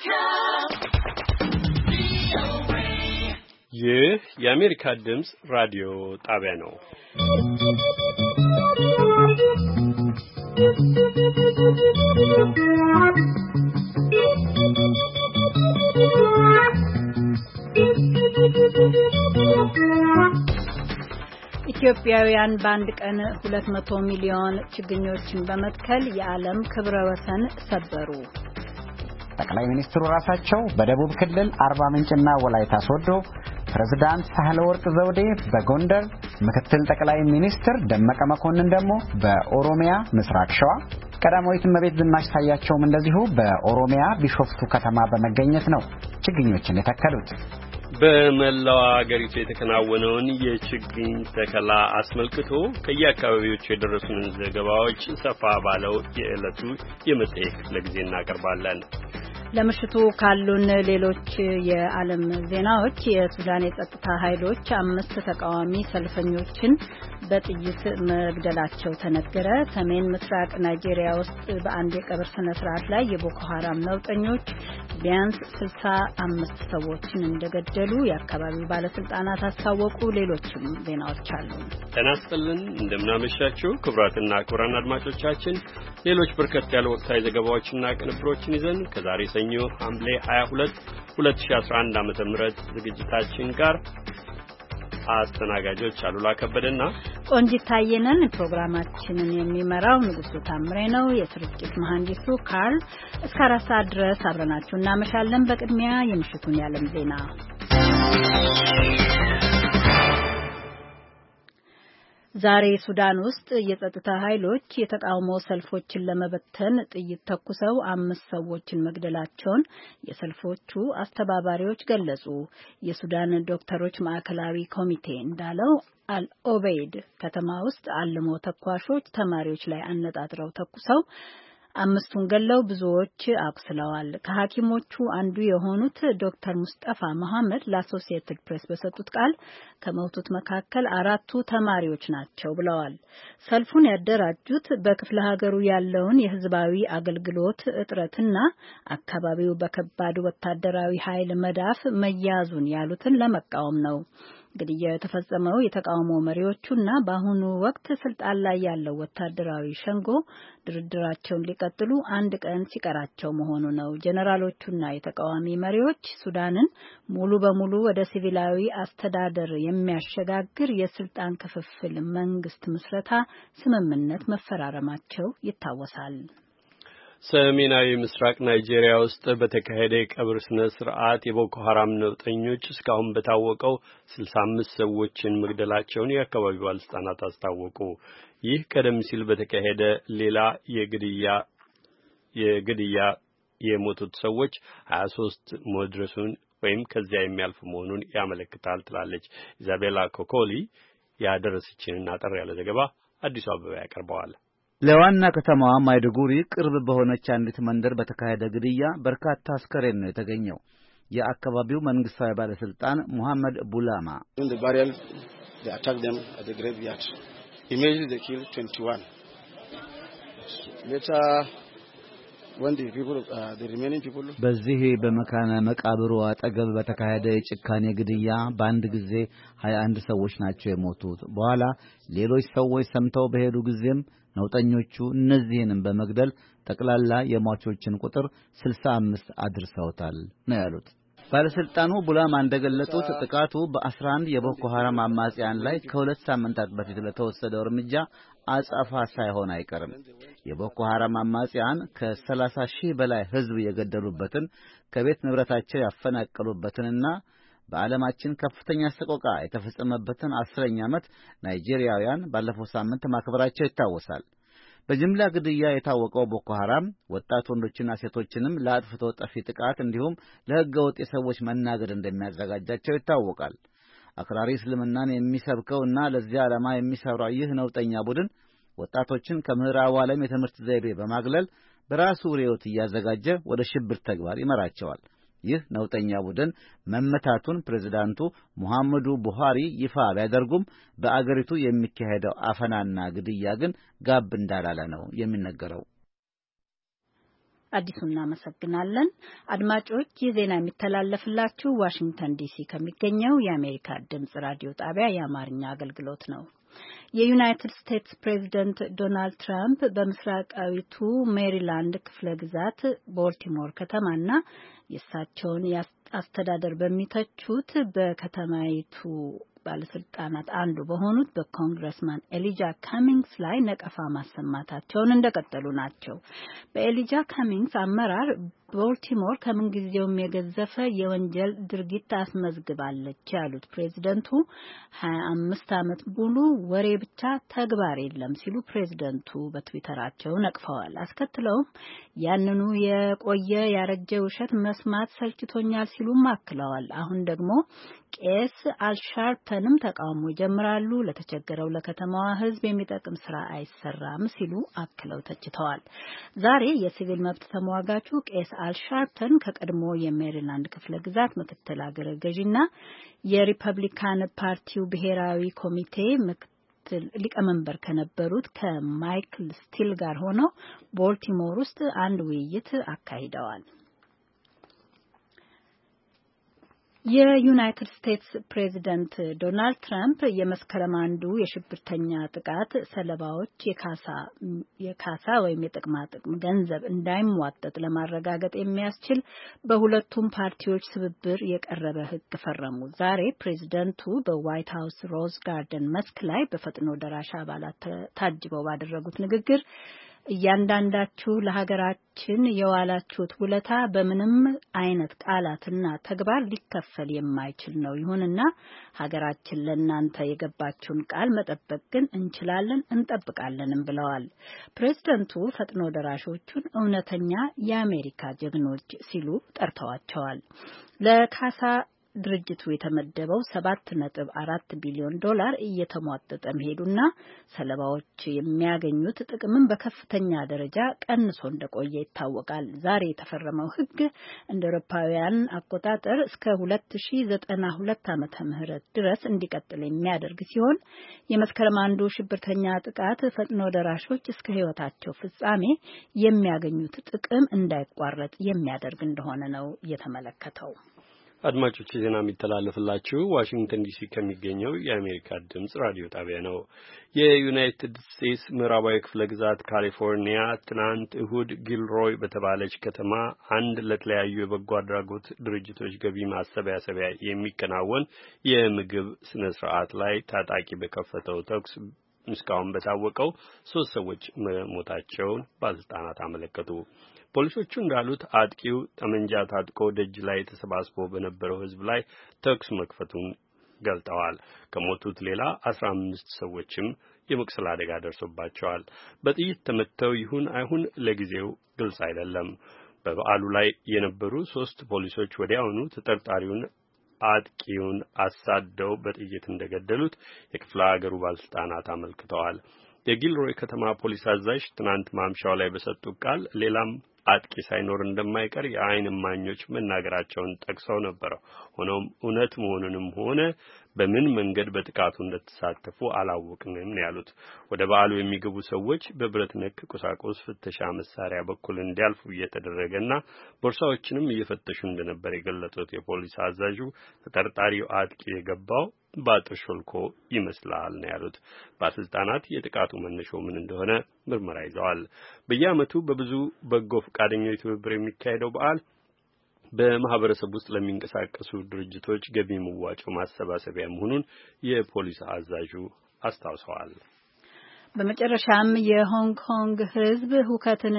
ይህ የአሜሪካ ድምጽ ራዲዮ ጣቢያ ነው። ኢትዮጵያውያን በአንድ ቀን 200 ሚሊዮን ችግኞችን በመትከል የዓለም ክብረ ወሰን ሰበሩ። ጠቅላይ ሚኒስትሩ ራሳቸው በደቡብ ክልል አርባ ምንጭና ወላይታ ሶዶ፣ ፕሬዝዳንት ሳህለወርቅ ዘውዴ በጎንደር፣ ምክትል ጠቅላይ ሚኒስትር ደመቀ መኮንን ደግሞ በኦሮሚያ ምስራቅ ሸዋ፣ ቀዳማዊት እመቤት ዝናሽ ታያቸውም እንደዚሁ በኦሮሚያ ቢሾፍቱ ከተማ በመገኘት ነው ችግኞችን የተከሉት። በመላው አገሪቱ የተከናወነውን የችግኝ ተከላ አስመልክቶ ከየአካባቢዎቹ የደረሱንን ዘገባዎች ሰፋ ባለው የዕለቱ የመጽሔት ክፍለ ጊዜ እናቀርባለን። ለምሽቱ ካሉን ሌሎች የዓለም ዜናዎች የሱዳን የጸጥታ ኃይሎች 5 ተቃዋሚ ሰልፈኞችን በጥይት መግደላቸው ተነገረ። ሰሜን ምስራቅ ናይጄሪያ ውስጥ በአንድ የቀብር ስነ ስርዓት ላይ የቦኮ ሐራም ነውጠኞች ቢያንስ 65 ሰዎችን እንደገደሉ የአካባቢው ባለስልጣናት አስታወቁ። ሌሎችም ዜናዎች አሉ። ጤና ይስጥልን፣ እንደምናመሻችሁ ክቡራትና ክቡራን አድማጮቻችን ሌሎች በርከት ያሉ ወቅታዊ ዘገባዎችና ቅንብሮችን ይዘን ከዛሬ ሰኞ ሐምሌ 22 2011 ዓ.ም ዝግጅታችን ጋር አስተናጋጆች አሉላ ከበደና ቆንጂት ታየነን። ፕሮግራማችንን የሚመራው ንጉሱ ታምሬ ነው። የስርጭት መሐንዲሱ ካርል። እስከ 4 ሰዓት ድረስ አብረናችሁ እናመሻለን። በቅድሚያ የምሽቱን የዓለም ዜና። ዛሬ ሱዳን ውስጥ የጸጥታ ኃይሎች የተቃውሞ ሰልፎችን ለመበተን ጥይት ተኩሰው 5 ሰዎችን መግደላቸውን የሰልፎቹ አስተባባሪዎች ገለጹ። የሱዳን ዶክተሮች ማዕከላዊ ኮሚቴ እንዳለው አልኦቤይድ ከተማ ውስጥ አልሞ ተኳሾች ተማሪዎች ላይ አነጣጥረው ተኩሰው 5ቱን ገለው ብዙዎች አቁስለዋል። ከሐኪሞቹ አንዱ የሆኑት ዶክተር ሙስጠፋ መሐመድ ለአሶሲኤትድ ፕሬስ በሰጡት ቃል ከሞቱት መካከል 4ቱ ተማሪዎች ናቸው ብለዋል። ሰልፉን ያደራጁት በክፍለ ሀገሩ ያለውን የሕዝባዊ አገልግሎት እጥረትና አካባቢው በከባድ ወታደራዊ ኃይል መዳፍ መያዙን ያሉትን ለመቃወም ነው። ግድያው የተፈጸመው የተቃውሞ መሪዎቹና በአሁኑ ወቅት ስልጣን ላይ ያለው ወታደራዊ ሸንጎ ድርድራቸውን ሊቀጥሉ 1 ቀን ሲቀራቸው መሆኑ ነው። ጀነራሎቹና የተቃዋሚ መሪዎች ሱዳንን ሙሉ በሙሉ ወደ ሲቪላዊ አስተዳደር የሚያሸጋግር የስልጣን ክፍፍል መንግስት ምስረታ ስምምነት መፈራረማቸው ይታወሳል። ሰሜናዊ ምስራቅ ናይጄሪያ ውስጥ በተካሄደ የቀብር ስነ ስርዓት የቦኮ ሐራም ነውጠኞች እስካሁን በታወቀው 65 ሰዎችን መግደላቸውን የአካባቢው ባለስልጣናት አስታወቁ። ይህ ቀደም ሲል በተካሄደ ሌላ የግድያ የሞቱት ሰዎች 23 መድረሱን ወይም ከዚያ የሚያልፍ መሆኑን ያመለክታል ትላለች ኢዛቤላ ኮኮሊ። ያደረሰችንን አጠር ያለ ዘገባ አዲሱ አበባ ያቀርበዋል። ለዋና ከተማዋ ማይዱጉሪ ቅርብ በሆነች አንዲት መንደር በተካሄደ ግድያ በርካታ አስከሬን ነው የተገኘው። የአካባቢው መንግስታዊ ባለስልጣን ሙሐመድ ቡላማ በዚህ በመካነ መቃብሩ አጠገብ በተካሄደ የጭካኔ ግድያ በአንድ ጊዜ 21 ሰዎች ናቸው የሞቱት። በኋላ ሌሎች ሰዎች ሰምተው በሄዱ ጊዜም ነውጠኞቹ እነዚህንም በመግደል ጠቅላላ የሟቾችን ቁጥር 65 አድርሰውታል ነው ያሉት። ባለስልጣኑ ቡላማ እንደገለጹት ጥቃቱ በ11 የቦኮ ሐራም አማጽያን ላይ ከ2 ሳምንታት በፊት ለተወሰደው እርምጃ አጻፋ ሳይሆን አይቀርም። የቦኮ ሐራም አማጽያን ከ30 ሺህ በላይ ሕዝብ የገደሉበትን ከቤት ንብረታቸው ያፈናቀሉበትንና በዓለማችን ከፍተኛ ሰቆቃ የተፈጸመበትን 10ኛ ዓመት ናይጄሪያውያን ባለፈው ሳምንት ማክበራቸው ይታወሳል። በጅምላ ግድያ የታወቀው ቦኮ ሐራም ወጣት ወንዶችና ሴቶችንም ለአጥፍቶ ጠፊ ጥቃት እንዲሁም ለሕገ ወጥ የሰዎች መናገድ እንደሚያዘጋጃቸው ይታወቃል። አክራሪ እስልምናን የሚሰብከውና ለዚያ ዓላማ የሚሰራው ይህ ነውጠኛ ቡድን ወጣቶችን ከምዕራቡ ዓለም የትምህርት ዘይቤ በማግለል በራሱ ርዕዮት እያዘጋጀ ወደ ሽብር ተግባር ይመራቸዋል። ይህ ነውጠኛ ቡድን መመታቱን ፕሬዝዳንቱ ሙሐመዱ ቡሃሪ ይፋ ቢያደርጉም በአገሪቱ የሚካሄደው አፈናና ግድያ ግን ጋብ እንዳላለ ነው የሚነገረው። አዲሱ እናመሰግናለን። አድማጮች ይህ ዜና የሚተላለፍላችሁ ዋሽንግተን ዲሲ ከሚገኘው የአሜሪካ ድምጽ ራዲዮ ጣቢያ የአማርኛ አገልግሎት ነው። የዩናይትድ ስቴትስ ፕሬዝዳንት ዶናልድ ትራምፕ በምስራቃዊቱ ሜሪላንድ ክፍለ ግዛት ቦልቲሞር ከተማና የእሳቸውን አስተዳደር በሚተቹት በከተማይቱ ባለስልጣናት አንዱ በሆኑት በኮንግረስማን ኤሊጃ ካሚንግስ ላይ ነቀፋ ማሰማታቸውን እንደቀጠሉ ናቸው። በኤሊጃ ካሚንግስ አመራር ቦልቲሞር ከምንጊዜውም የገዘፈ የወንጀል ድርጊት አስመዝግባለች ያሉት ፕሬዝደንቱ 25 ዓመት ሙሉ ወሬ ብቻ ተግባር የለም ሲሉ ፕሬዝደንቱ በትዊተራቸው ነቅፈዋል። አስከትለውም ያንኑ የቆየ ያረጀ ውሸት መስማት ሰልችቶኛል ሲሉም አክለዋል። አሁን ደግሞ ቄስ አልሻርፕተንም ተቃውሞ ይጀምራሉ፣ ለተቸገረው ለከተማዋ ሕዝብ የሚጠቅም ስራ አይሰራም ሲሉ አክለው ተችተዋል። ዛሬ የሲቪል መብት ተሟጋቹ ቄስ አልሻርፕተን ከቀድሞ የሜሪላንድ ክፍለ ግዛት ምክትል አገረ ገዢና የሪፐብሊካን ፓርቲው ብሔራዊ ኮሚቴ ምክትል ሊቀመንበር ከነበሩት ከማይክል ስቲል ጋር ሆነው ቦልቲሞር ውስጥ አንድ ውይይት አካሂደዋል። የዩናይትድ ስቴትስ ፕሬዝዳንት ዶናልድ ትራምፕ የመስከረም አንዱ የሽብርተኛ ጥቃት ሰለባዎች የካሳ ወይም የጥቅማጥቅም ገንዘብ እንዳይሟጠጥ ለማረጋገጥ የሚያስችል በሁለቱም ፓርቲዎች ትብብር የቀረበ ሕግ ፈረሙ። ዛሬ ፕሬዝዳንቱ በዋይት ሀውስ ሮዝ ጋርደን መስክ ላይ በፈጥኖ ደራሽ አባላት ታጅበው ባደረጉት ንግግር እያንዳንዳችሁ ለሀገራችን የዋላችሁት ውለታ በምንም አይነት ቃላትና ተግባር ሊከፈል የማይችል ነው። ይሁንና ሀገራችን ለእናንተ የገባችውን ቃል መጠበቅ ግን እንችላለን፣ እንጠብቃለንም ብለዋል። ፕሬዝደንቱ ፈጥኖ ደራሾቹን እውነተኛ የአሜሪካ ጀግኖች ሲሉ ጠርተዋቸዋል። ለካሳ ድርጅቱ የተመደበው $7.4 ቢሊዮን እየተሟጠጠ መሄዱና ሰለባዎች የሚያገኙት ጥቅምን በከፍተኛ ደረጃ ቀንሶ እንደቆየ ይታወቃል። ዛሬ የተፈረመው ሕግ እንደ አውሮፓውያን አቆጣጠር እስከ 2092 ዓመተ ምህረት ድረስ እንዲቀጥል የሚያደርግ ሲሆን የመስከረም አንዱ ሽብርተኛ ጥቃት ፈጥኖ ደራሾች እስከ ሕይወታቸው ፍጻሜ የሚያገኙት ጥቅም እንዳይቋረጥ የሚያደርግ እንደሆነ ነው የተመለከተው። አድማጮች ዜና የሚተላለፍላችሁ ዋሽንግተን ዲሲ ከሚገኘው የአሜሪካ ድምጽ ራዲዮ ጣቢያ ነው። የዩናይትድ ስቴትስ ምዕራባዊ ክፍለ ግዛት ካሊፎርኒያ ትናንት እሁድ ጊልሮይ በተባለች ከተማ አንድ ለተለያዩ የበጎ አድራጎት ድርጅቶች ገቢ ማሰባሰቢያ የሚከናወን የምግብ ስነ ስርዓት ላይ ታጣቂ በከፈተው ተኩስ እስካሁን በታወቀው 3 ሰዎች መሞታቸውን ባለስልጣናት አመለከቱ። ፖሊሶቹ እንዳሉት አጥቂው ጠመንጃ ታጥቆ ደጅ ላይ ተሰባስቦ በነበረው ሕዝብ ላይ ተኩስ መክፈቱን ገልጠዋል። ከሞቱት ሌላ 15 ሰዎችም የመቁሰል አደጋ ደርሶባቸዋል። በጥይት ተመተው ይሁን አይሁን ለጊዜው ግልጽ አይደለም። በበዓሉ ላይ የነበሩ 3 ፖሊሶች ወዲያውኑ ተጠርጣሪውን አጥቂውን አሳደው በጥይት እንደገደሉት የክፍለ ሀገሩ ባለስልጣናት አመልክተዋል። የጊልሮይ ከተማ ፖሊስ አዛዥ ትናንት ማምሻው ላይ በሰጡት ቃል ሌላም አጥቂ ሳይኖር እንደማይቀር የዓይን እማኞች መናገራቸውን ጠቅሰው ነበር። ሆኖም እውነት መሆኑንም ሆነ በምን መንገድ በጥቃቱ እንደተሳተፉ አላወቅንም ነው ያሉት። ወደ በዓሉ የሚገቡ ሰዎች በብረት ነክ ቁሳቁስ ፍተሻ መሳሪያ በኩል እንዲያልፉ እየተደረገና ቦርሳዎችንም እየፈተሹ እንደነበር የገለጹት የፖሊስ አዛዡ ተጠርጣሪው አጥቂ የገባው በአጥር ሾልኮ ይመስላል ነው ያሉት። ባለስልጣናት የጥቃቱ መነሾ ምን እንደሆነ ምርመራ ይዘዋል። በየዓመቱ በብዙ በጎ ፈቃደኞች ትብብር የሚካሄደው በዓል በማህበረሰብ ውስጥ ለሚንቀሳቀሱ ድርጅቶች ገቢ መዋጮ ማሰባሰቢያ መሆኑን የፖሊስ አዛዡ አስታውሰዋል። በመጨረሻም የሆንግ ኮንግ ሕዝብ ሁከትን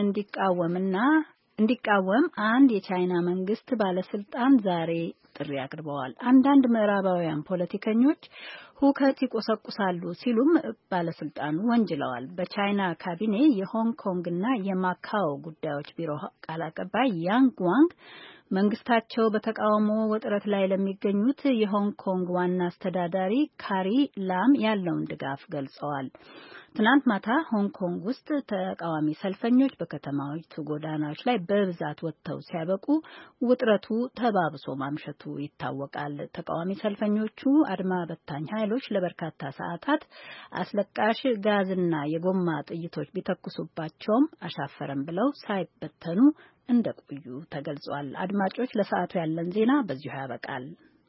እንዲቃወም አንድ የቻይና መንግስት ባለስልጣን ዛሬ ጥሪ አቅርበዋል። አንዳንድ ምዕራባውያን ፖለቲከኞች ሁከት ይቆሰቁሳሉ ሲሉም ባለስልጣኑ ወንጅለዋል። በቻይና ካቢኔ የሆንግ ኮንግና የማካኦ ጉዳዮች ቢሮ ቃል አቀባይ ያንግ ዋንግ መንግስታቸው በተቃውሞ ውጥረት ላይ ለሚገኙት የሆንግ ኮንግ ዋና አስተዳዳሪ ካሪ ላም ያለውን ድጋፍ ገልጸዋል። ትናንት ማታ ሆንግ ኮንግ ውስጥ ተቃዋሚ ሰልፈኞች በከተማዎቹ ጎዳናዎች ላይ በብዛት ወጥተው ሲያበቁ ውጥረቱ ተባብሶ ማምሸቱ ይታወቃል። ተቃዋሚ ሰልፈኞቹ አድማ በታኝ ኃይሎች ለበርካታ ሰዓታት አስለቃሽ ጋዝና የጎማ ጥይቶች ቢተኩሱባቸውም አሻፈረም ብለው ሳይበተኑ እንደቆዩ ተገልጿል። አድማጮች፣ ለሰዓቱ ያለን ዜና በዚሁ ያበቃል።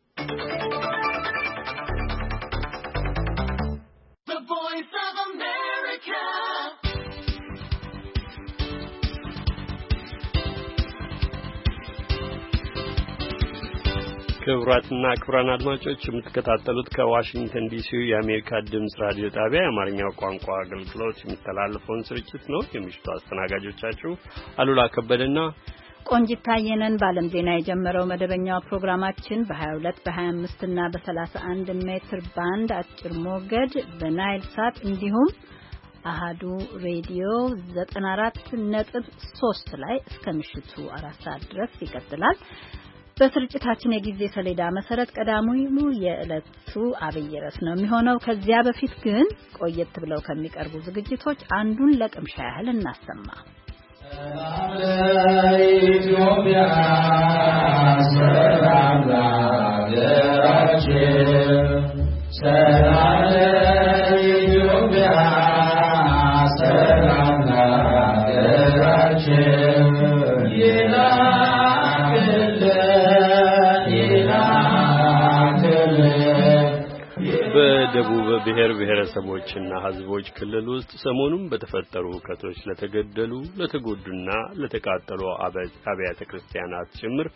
ክቡራትና ክቡራን አድማጮች የምትከታተሉት ከዋሽንግተን ዲሲ የአሜሪካ ድምጽ ራዲዮ ጣቢያ የአማርኛው ቋንቋ አገልግሎት የሚተላለፈውን ስርጭት ነው። የምሽቱ አስተናጋጆቻችሁ አሉላ ከበደና ቆንጂት ታየ ነን። በዓለም ዜና የጀመረው መደበኛው ፕሮግራማችን በ22 በ25 እና በ31 ሜትር ባንድ አጭር ሞገድ በናይል ሳት እንዲሁም አሃዱ ሬዲዮ 94.3 ላይ እስከ ምሽቱ 4 ሰዓት ድረስ ይቀጥላል። በስርጭታችን የጊዜ ሰሌዳ መሰረት ቀዳሚው የዕለቱ አብይ ርዕስ ነው የሚሆነው። ከዚያ በፊት ግን ቆየት ብለው ከሚቀርቡ ዝግጅቶች አንዱን ለቅምሻ ያህል እናሰማ። ኢትዮጵያ ሰላም ለሀገራችን፣ ሰላም ለኢትዮጵያ ሰላም ለሀገራችን በደቡብ ብሔር ብሔረሰቦችና ሕዝቦች ክልል ውስጥ ሰሞኑን በተፈጠሩ ሁከቶች ለተገደሉ ለተጎዱና ለተቃጠሉ አብያተ ክርስቲያናት ጭምር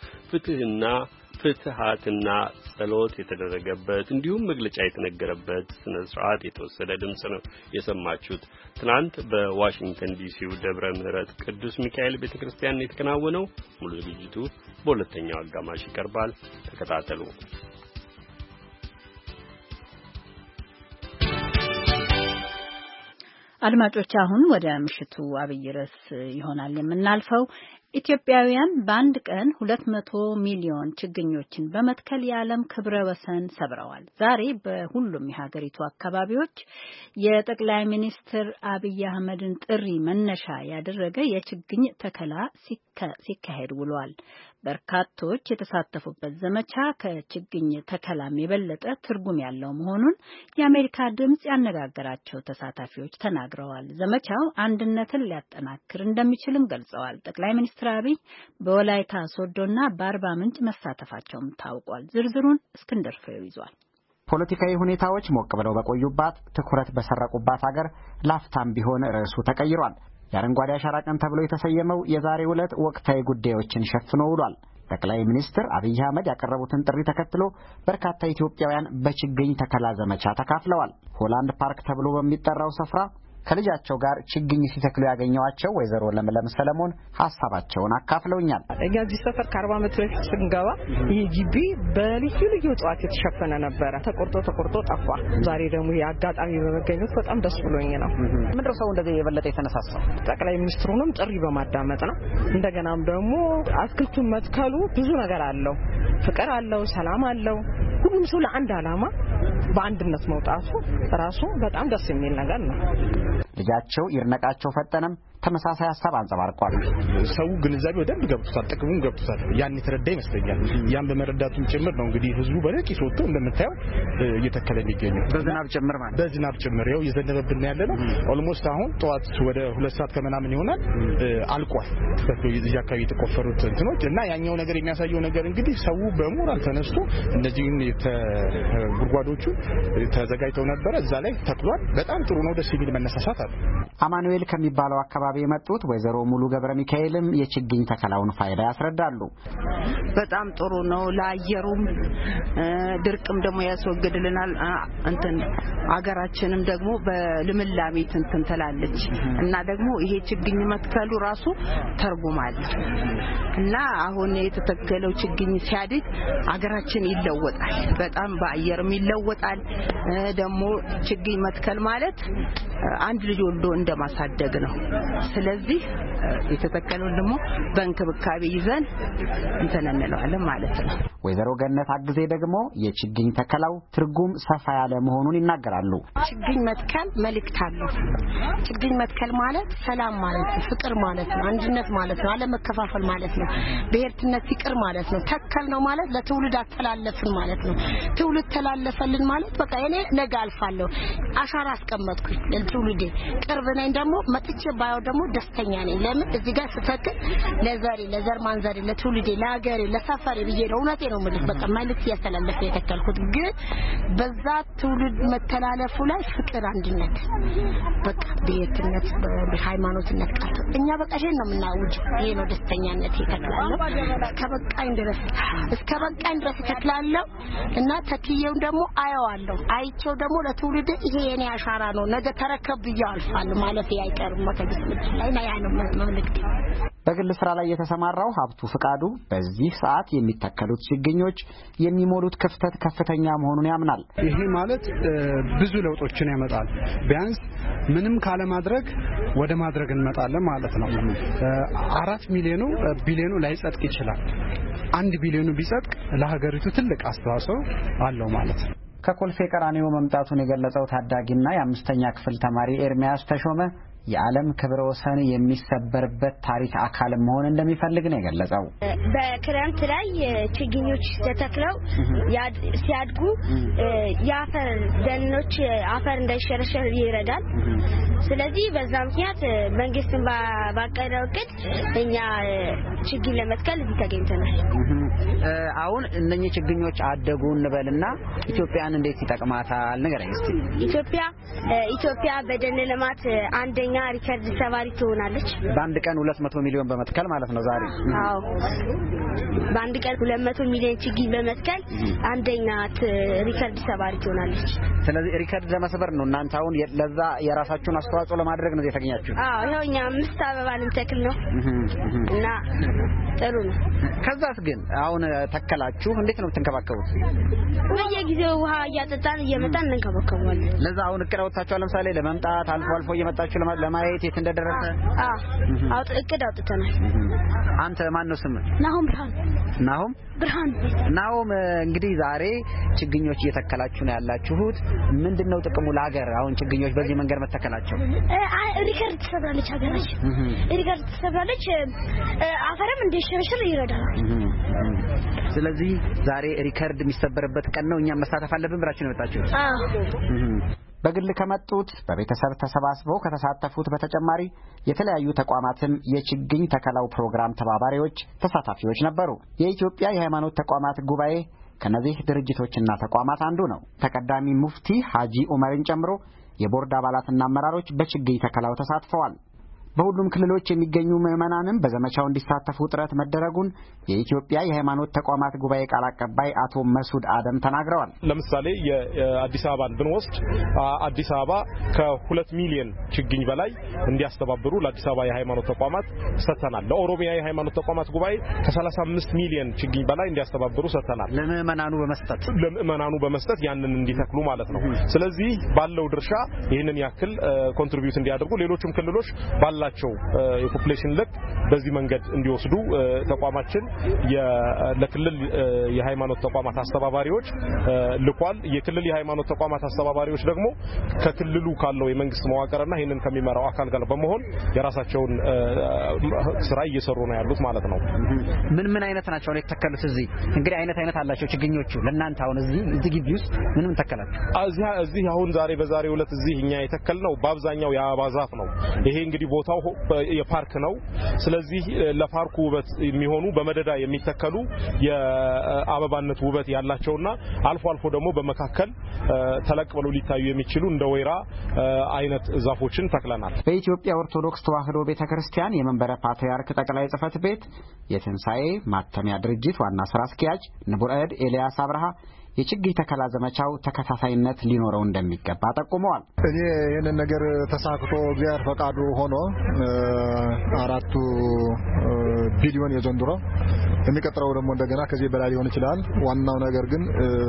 ፍትሃትና ጸሎት የተደረገበት እንዲሁም መግለጫ የተነገረበት ስነ ስርዓት የተወሰደ ድምጽ ነው የሰማችሁት። ትናንት በዋሽንግተን ዲሲው ደብረ ምሕረት ቅዱስ ሚካኤል ቤተክርስቲያን የተከናወነው። ሙሉ ዝግጅቱ በሁለተኛው አጋማሽ ይቀርባል። ተከታተሉ። አድማጮች፣ አሁን ወደ ምሽቱ አብይ ርዕስ ይሆናል የምናልፈው። ኢትዮጵያውያን በአንድ ቀን 200 ሚሊዮን ችግኞችን በመትከል የዓለም ክብረ ወሰን ሰብረዋል። ዛሬ በሁሉም የሀገሪቱ አካባቢዎች የጠቅላይ ሚኒስትር አብይ አህመድን ጥሪ መነሻ ያደረገ የችግኝ ተከላ ሲካሄድ ውሏል። በርካቶች የተሳተፉበት ዘመቻ ከችግኝ ተከላም የበለጠ ትርጉም ያለው መሆኑን የአሜሪካ ድምጽ ያነጋገራቸው ተሳታፊዎች ተናግረዋል። ዘመቻው አንድነትን ሊያጠናክር እንደሚችልም ገልጸዋል። ጠቅላይ ሚኒስትር አብይ በወላይታ ሶዶና በአርባ ምንጭ መሳተፋቸውም ታውቋል። ዝርዝሩን እስክንድር ፍሬው ይዟል። ፖለቲካዊ ሁኔታዎች ሞቅ ብለው በቆዩባት ትኩረት በሰረቁባት ሀገር ላፍታም ቢሆን ርዕሱ ተቀይሯል። የአረንጓዴ አሻራ ቀን ተብሎ የተሰየመው የዛሬው ዕለት ወቅታዊ ጉዳዮችን ሸፍኖ ውሏል። ጠቅላይ ሚኒስትር አብይ አህመድ ያቀረቡትን ጥሪ ተከትሎ በርካታ ኢትዮጵያውያን በችግኝ ተከላ ዘመቻ ተካፍለዋል። ሆላንድ ፓርክ ተብሎ በሚጠራው ስፍራ ከልጃቸው ጋር ችግኝ ሲተክሉ ያገኘዋቸው ወይዘሮ ለምለም ሰለሞን ሀሳባቸውን አካፍለውኛል። እኛ እዚህ ሰፈር ከ40 ዓመት በፊት ስንገባ ይህ ግቢ በልዩ ልዩ እጽዋት የተሸፈነ ነበረ። ተቆርጦ ጠፋ። ዛሬ ደግሞ ይህ አጋጣሚ በመገኘት በጣም ደስ ብሎኝ ነው። ምንድነው ሰው እንደዚህ የበለጠ የተነሳሳው? ጠቅላይ ሚኒስትሩንም ጥሪ በማዳመጥ ነው። እንደገናም ደግሞ አትክልቱን መትከሉ ብዙ ነገር አለው። ፍቅር አለው፣ ሰላም አለው። ሁሉም ሰው ለአንድ ዓላማ በአንድነት መውጣቱ ራሱ በጣም ደስ የሚል ነገር ነው። ልጃቸው ይርነቃቸው ፈጠነም ተመሳሳይ ሀሳብ አንጸባርቋል። ሰው ግንዛቤ ወደንብ ገብቶታል፣ ጥቅሙን ገብቶታል። ያን የተረዳ ይመስለኛል። ያን በመረዳቱም ጭምር ነው እንግዲህ ህዝቡ በነቂስ ወጥቶ እንደምታየው እየተከለ የሚገኘው በዝናብ ጭምር ማለት በዝናብ ጭምር ያው እየዘነበብን ያለ ነው። ኦልሞስት አሁን ጠዋት ወደ 2 ሰዓት ከምናምን ይሆናል አልቋል። እዚህ አካባቢ የተቆፈሩት እንትኖች እና ያኛው ነገር የሚያሳየው ነገር እንግዲህ ሰው በሞራል ተነስቶ እነዚህን ጉድጓዶቹ ተዘጋጅተው ነበረ፣ እዛ ላይ ተክሏል። በጣም ጥሩ ነው። ደስ የሚል መነሳሳት አለ። አማኑኤል ከሚባለው አካባቢ የመጡት ወይዘሮ ሙሉ ገብረ ሚካኤልም የችግኝ ተከላውን ፋይዳ ያስረዳሉ። በጣም ጥሩ ነው። ለአየሩም ድርቅም ደግሞ ያስወግድልናል። አገራችንም ደግሞ በልምላሜ ትላለች እና ደግሞ ይሄ ችግኝ መትከሉ ራሱ ተርጉማል እና አሁን የተተከለው ችግኝ ሲያድግ አገራችን ይለወጣል። በጣም በአየርም ይለወጣል። ደግሞ ችግኝ መትከል ማለት አንድ ልጅ ወልዶ እንደማሳደግ ነው። ስለዚህ የተተከለውን ደግሞ በእንክብካቤ ይዘን እንትን እንለዋለን ማለት ነው። ወይዘሮ ገነት አግዜ ደግሞ የችግኝ ተከላው ትርጉም ሰፋ ያለ መሆኑን ይናገራሉ። ችግኝ መትከል መልእክት አለው። ችግኝ መትከል ማለት ሰላም ማለት ነው፣ ፍቅር ማለት ነው፣ አንድነት ማለት ነው፣ አለመከፋፈል ማለት ነው፣ ብሔርትነት ይቅር ማለት ነው። ተከል ነው ማለት ለትውልድ አስተላለፍን ማለት ነው። ትውልድ ተላለፈልን ማለት በቃ እኔ ነገ አልፋለሁ አሻራ አስቀመጥኩኝ ለትውልዴ ቅርብ ነኝ ደግሞ መጥቼ ባየው ደግሞ ደስተኛ ነኝ። ለምን እዚህ ጋር ስተክል ለዘሬ ለዘር ማንዘሬ ለትውልዴ ለሀገሬ ለሰፈሬ ብዬ ነው። እውነቴ ነው የምልህ በቃ መልእክት ያስተላለፈ የተከልኩት ግን በዛ ትውልድ መተላለፉ ላይ ፍቅር አንድነት በቃ ብሔርትነት በሃይማኖትነት ቀርቶ እኛ በቃ ይሄን ነው የምናውጅ። ይሄ ነው ደስተኛነት ይተክላለሁ እስከ በቃኝ ድረስ ይተክላለሁ እና ተክዬው ደግሞ አየዋለሁ። አይቼው ደግሞ ለትውልድ ይሄ የኔ አሻራ ነው ነገ ተረከብ ይያልፋል ማለት ያይቀርም መከግስ ላይ ነው ያለው መልእክት። በግል ስራ ላይ የተሰማራው ሀብቱ ፍቃዱ በዚህ ሰዓት የሚተከሉት ችግኞች የሚሞሉት ክፍተት ከፍተኛ መሆኑን ያምናል። ይሄ ማለት ብዙ ለውጦችን ያመጣል። ቢያንስ ምንም ካለ ማድረግ ወደ ማድረግ እንመጣለን ማለት ነው። 4 ቢሊዮኑ ላይጸድቅ ይችላል። 1 ቢሊዮኑ ቢጸድቅ ለሀገሪቱ ትልቅ አስተዋጽኦ አለው ማለት ነው። ከኮልፌ ቀራኒዮ መምጣቱን የገለጸው ታዳጊና የ5ኛ ክፍል ተማሪ ኤርሚያስ ተሾመ የዓለም ክብረ ወሰን የሚሰበርበት ታሪክ አካል መሆን እንደሚፈልግ ነው የገለጸው። በክረምት ላይ ችግኞች ተተክለው ሲያድጉ የአፈር ደኖች አፈር እንዳይሸረሸር ይረዳል። ስለዚህ በዛ ምክንያት መንግስትን ባቀደው እቅድ እኛ ችግኝ ለመትከል እዚህ ተገኝተናል። አሁን እነኚህ ችግኞች አደጉ እንበልና ኢትዮጵያን እንዴት ይጠቅማታል ንገረኝ እስቲ። ኢትዮጵያ በደን ልማት አንደኛ ሪከርድ ሰባሪ ትሆናለች። በአንድ ቀን 200 ሚሊዮን በመትከል ማለት ነው ዛሬ። አዎ በአንድ ቀን 200 ሚሊዮን ችግኝ በመትከል አንደኛ ሪከርድ ሰባሪ ትሆናለች። ስለዚህ ሪከርድ ለመስበር ነው እናንተ አሁን ለዛ የራሳችሁን አስተዋጽኦ ለማድረግ ነው የተገኛችሁ? አዎ ይሄው እኛ 5 አበባ ልንተክል ነው እና ጥሩ ነው። ከዛስ ግን አሁን ተከላችሁ እንዴት ነው የምትንከባከቡት? በየጊዜው ውሃ እያጠጣን እየመጣን እንከባከባለን። ለዛ አሁን እቅድ አውጥታችኋል? ለምሳሌ ለመምጣት አልፎ አልፎ እየመጣችሁ ለማየት የት እንደደረሰ? እቅድ አውጥተናል። አንተ ማን ነው ስምህ? ናሆም ብርሃን። ናሆም እንግዲህ ዛሬ ችግኞች እየተከላችሁ ነው ያላችሁት። ምንድነው ጥቅሙ ለሀገር አሁን ችግኞች በዚህ መንገድ መተከላቸው? ሪከርድ ትሰብራለች ሀገራችን። ሪከርድ ትሰብራለች አፈርም እንዲሸረሸር ይረዳል። ስለዚህ ዛሬ ሪከርድ የሚሰበርበት ቀን ነው። እኛም መሳተፍ አለብን ብላችሁ ነው የመጣችሁት? በግል ከመጡት በቤተሰብ ተሰባስበው ከተሳተፉት በተጨማሪ የተለያዩ ተቋማትም የችግኝ ተከላው ፕሮግራም ተባባሪዎች ተሳታፊዎች ነበሩ። የኢትዮጵያ የሃይማኖት ተቋማት ጉባኤ ከነዚህ ድርጅቶችና ተቋማት አንዱ ነው። ተቀዳሚ ሙፍቲ ሐጂ ዑመርን ጨምሮ የቦርድ አባላትና አመራሮች በችግኝ ተከላው ተሳትፈዋል። በሁሉም ክልሎች የሚገኙ ምዕመናንም በዘመቻው እንዲሳተፉ ጥረት መደረጉን የኢትዮጵያ የሃይማኖት ተቋማት ጉባኤ ቃል አቀባይ አቶ መሱድ አደም ተናግረዋል። ለምሳሌ የአዲስ አበባን ብንወስድ አዲስ አበባ ከ2 ሚሊዮን ችግኝ በላይ እንዲያስተባብሩ ለአዲስ አበባ የሃይማኖት ተቋማት ሰጥተናል። ለኦሮሚያ የሃይማኖት ተቋማት ጉባኤ ከ35 ሚሊዮን ችግኝ በላይ እንዲያስተባብሩ ሰጥተናል። ለምዕመናኑ በመስጠት ያንን እንዲተክሉ ማለት ነው። ስለዚህ ባለው ድርሻ ይህንን ያክል ኮንትሪቢዩት እንዲያደርጉ ሌሎችም ክልሎች ባላቸው የፖፑሌሽን ልክ በዚህ መንገድ እንዲወስዱ ተቋማችን ለክልል የሃይማኖት ተቋማት አስተባባሪዎች ልኳል። የክልል የሃይማኖት ተቋማት አስተባባሪዎች ደግሞ ከክልሉ ካለው የመንግስት መዋቅርና ይሄንን ከሚመራው አካል ጋር በመሆን የራሳቸውን ስራ እየሰሩ ነው ያሉት ማለት ነው። ምን አይነት ናቸው ነው የተተከሉት? እዚህ እንግዲህ አይነት አላቸው ችግኞቹ። ለእናንተ አሁን እዚህ ግቢ ውስጥ ምንም ተከላችሁ? እዚህ አሁን በዛሬው ዕለት እዚህ እኛ የተከልነው በአብዛኛው የአበባ ዛፍ ነው። ይሄ እንግዲህ ቦታው የፓርክ ነው። ስለዚህ ለፓርኩ ውበት የሚሆኑ በመደዳ የሚተከሉ የአበባነት ውበት ያላቸውና አልፎ አልፎ ደግሞ በመካከል ተለቅ ብለው ሊታዩ የሚችሉ እንደ ወይራ አይነት ዛፎችን ተክለናል። በኢትዮጵያ ኦርቶዶክስ ተዋሕዶ ቤተክርስቲያን የመንበረ ፓትርያርክ ጠቅላይ ጽሕፈት ቤት የትንሣኤ ማተሚያ ድርጅት ዋና ስራ አስኪያጅ ንቡረ እድ ኤልያስ አብርሃ የችግኝ ተከላ ዘመቻው ተከታታይነት ሊኖረው እንደሚገባ ጠቁመዋል። እኔ ይሄንን ነገር ተሳክቶ እግዚአብሔር ፈቃዱ ሆኖ 4 ቢሊዮን የዘንድሮ የሚቀጥለው ደግሞ እንደገና ከዚህ በላይ ሊሆን ይችላል። ዋናው ነገር ግን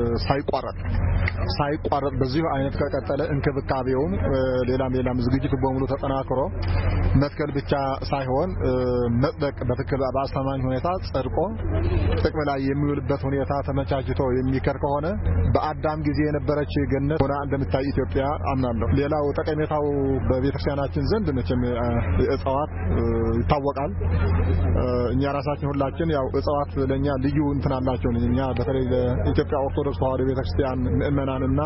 ሳይቋረጥ በዚህ አይነት ከቀጠለ እንክብካቤውም ሌላም ዝግጅት በሙሉ ተጠናክሮ መትከል ብቻ ሳይሆን መጽደቅ በትክክል በአስተማማኝ ሁኔታ ጸድቆ ጥቅም ላይ የሚውልበት ሁኔታ ተመቻችቶ የሚከር ከሆነ በአዳም ጊዜ የነበረች ገነት ሆና እንደምታይ ኢትዮጵያ አምናለሁ። ሌላው ጠቀሜታው በቤተክርስቲያናችን ዘንድ መቼም እጽዋት ይታወቃል። እኛ ራሳችን ሁላችን ያው እጽዋት ለኛ ልዩ እንትን አላቸው። እኛ በተለይ ለኢትዮጵያ ኦርቶዶክስ ተዋሕዶ ቤተክርስቲያን ምእመናንና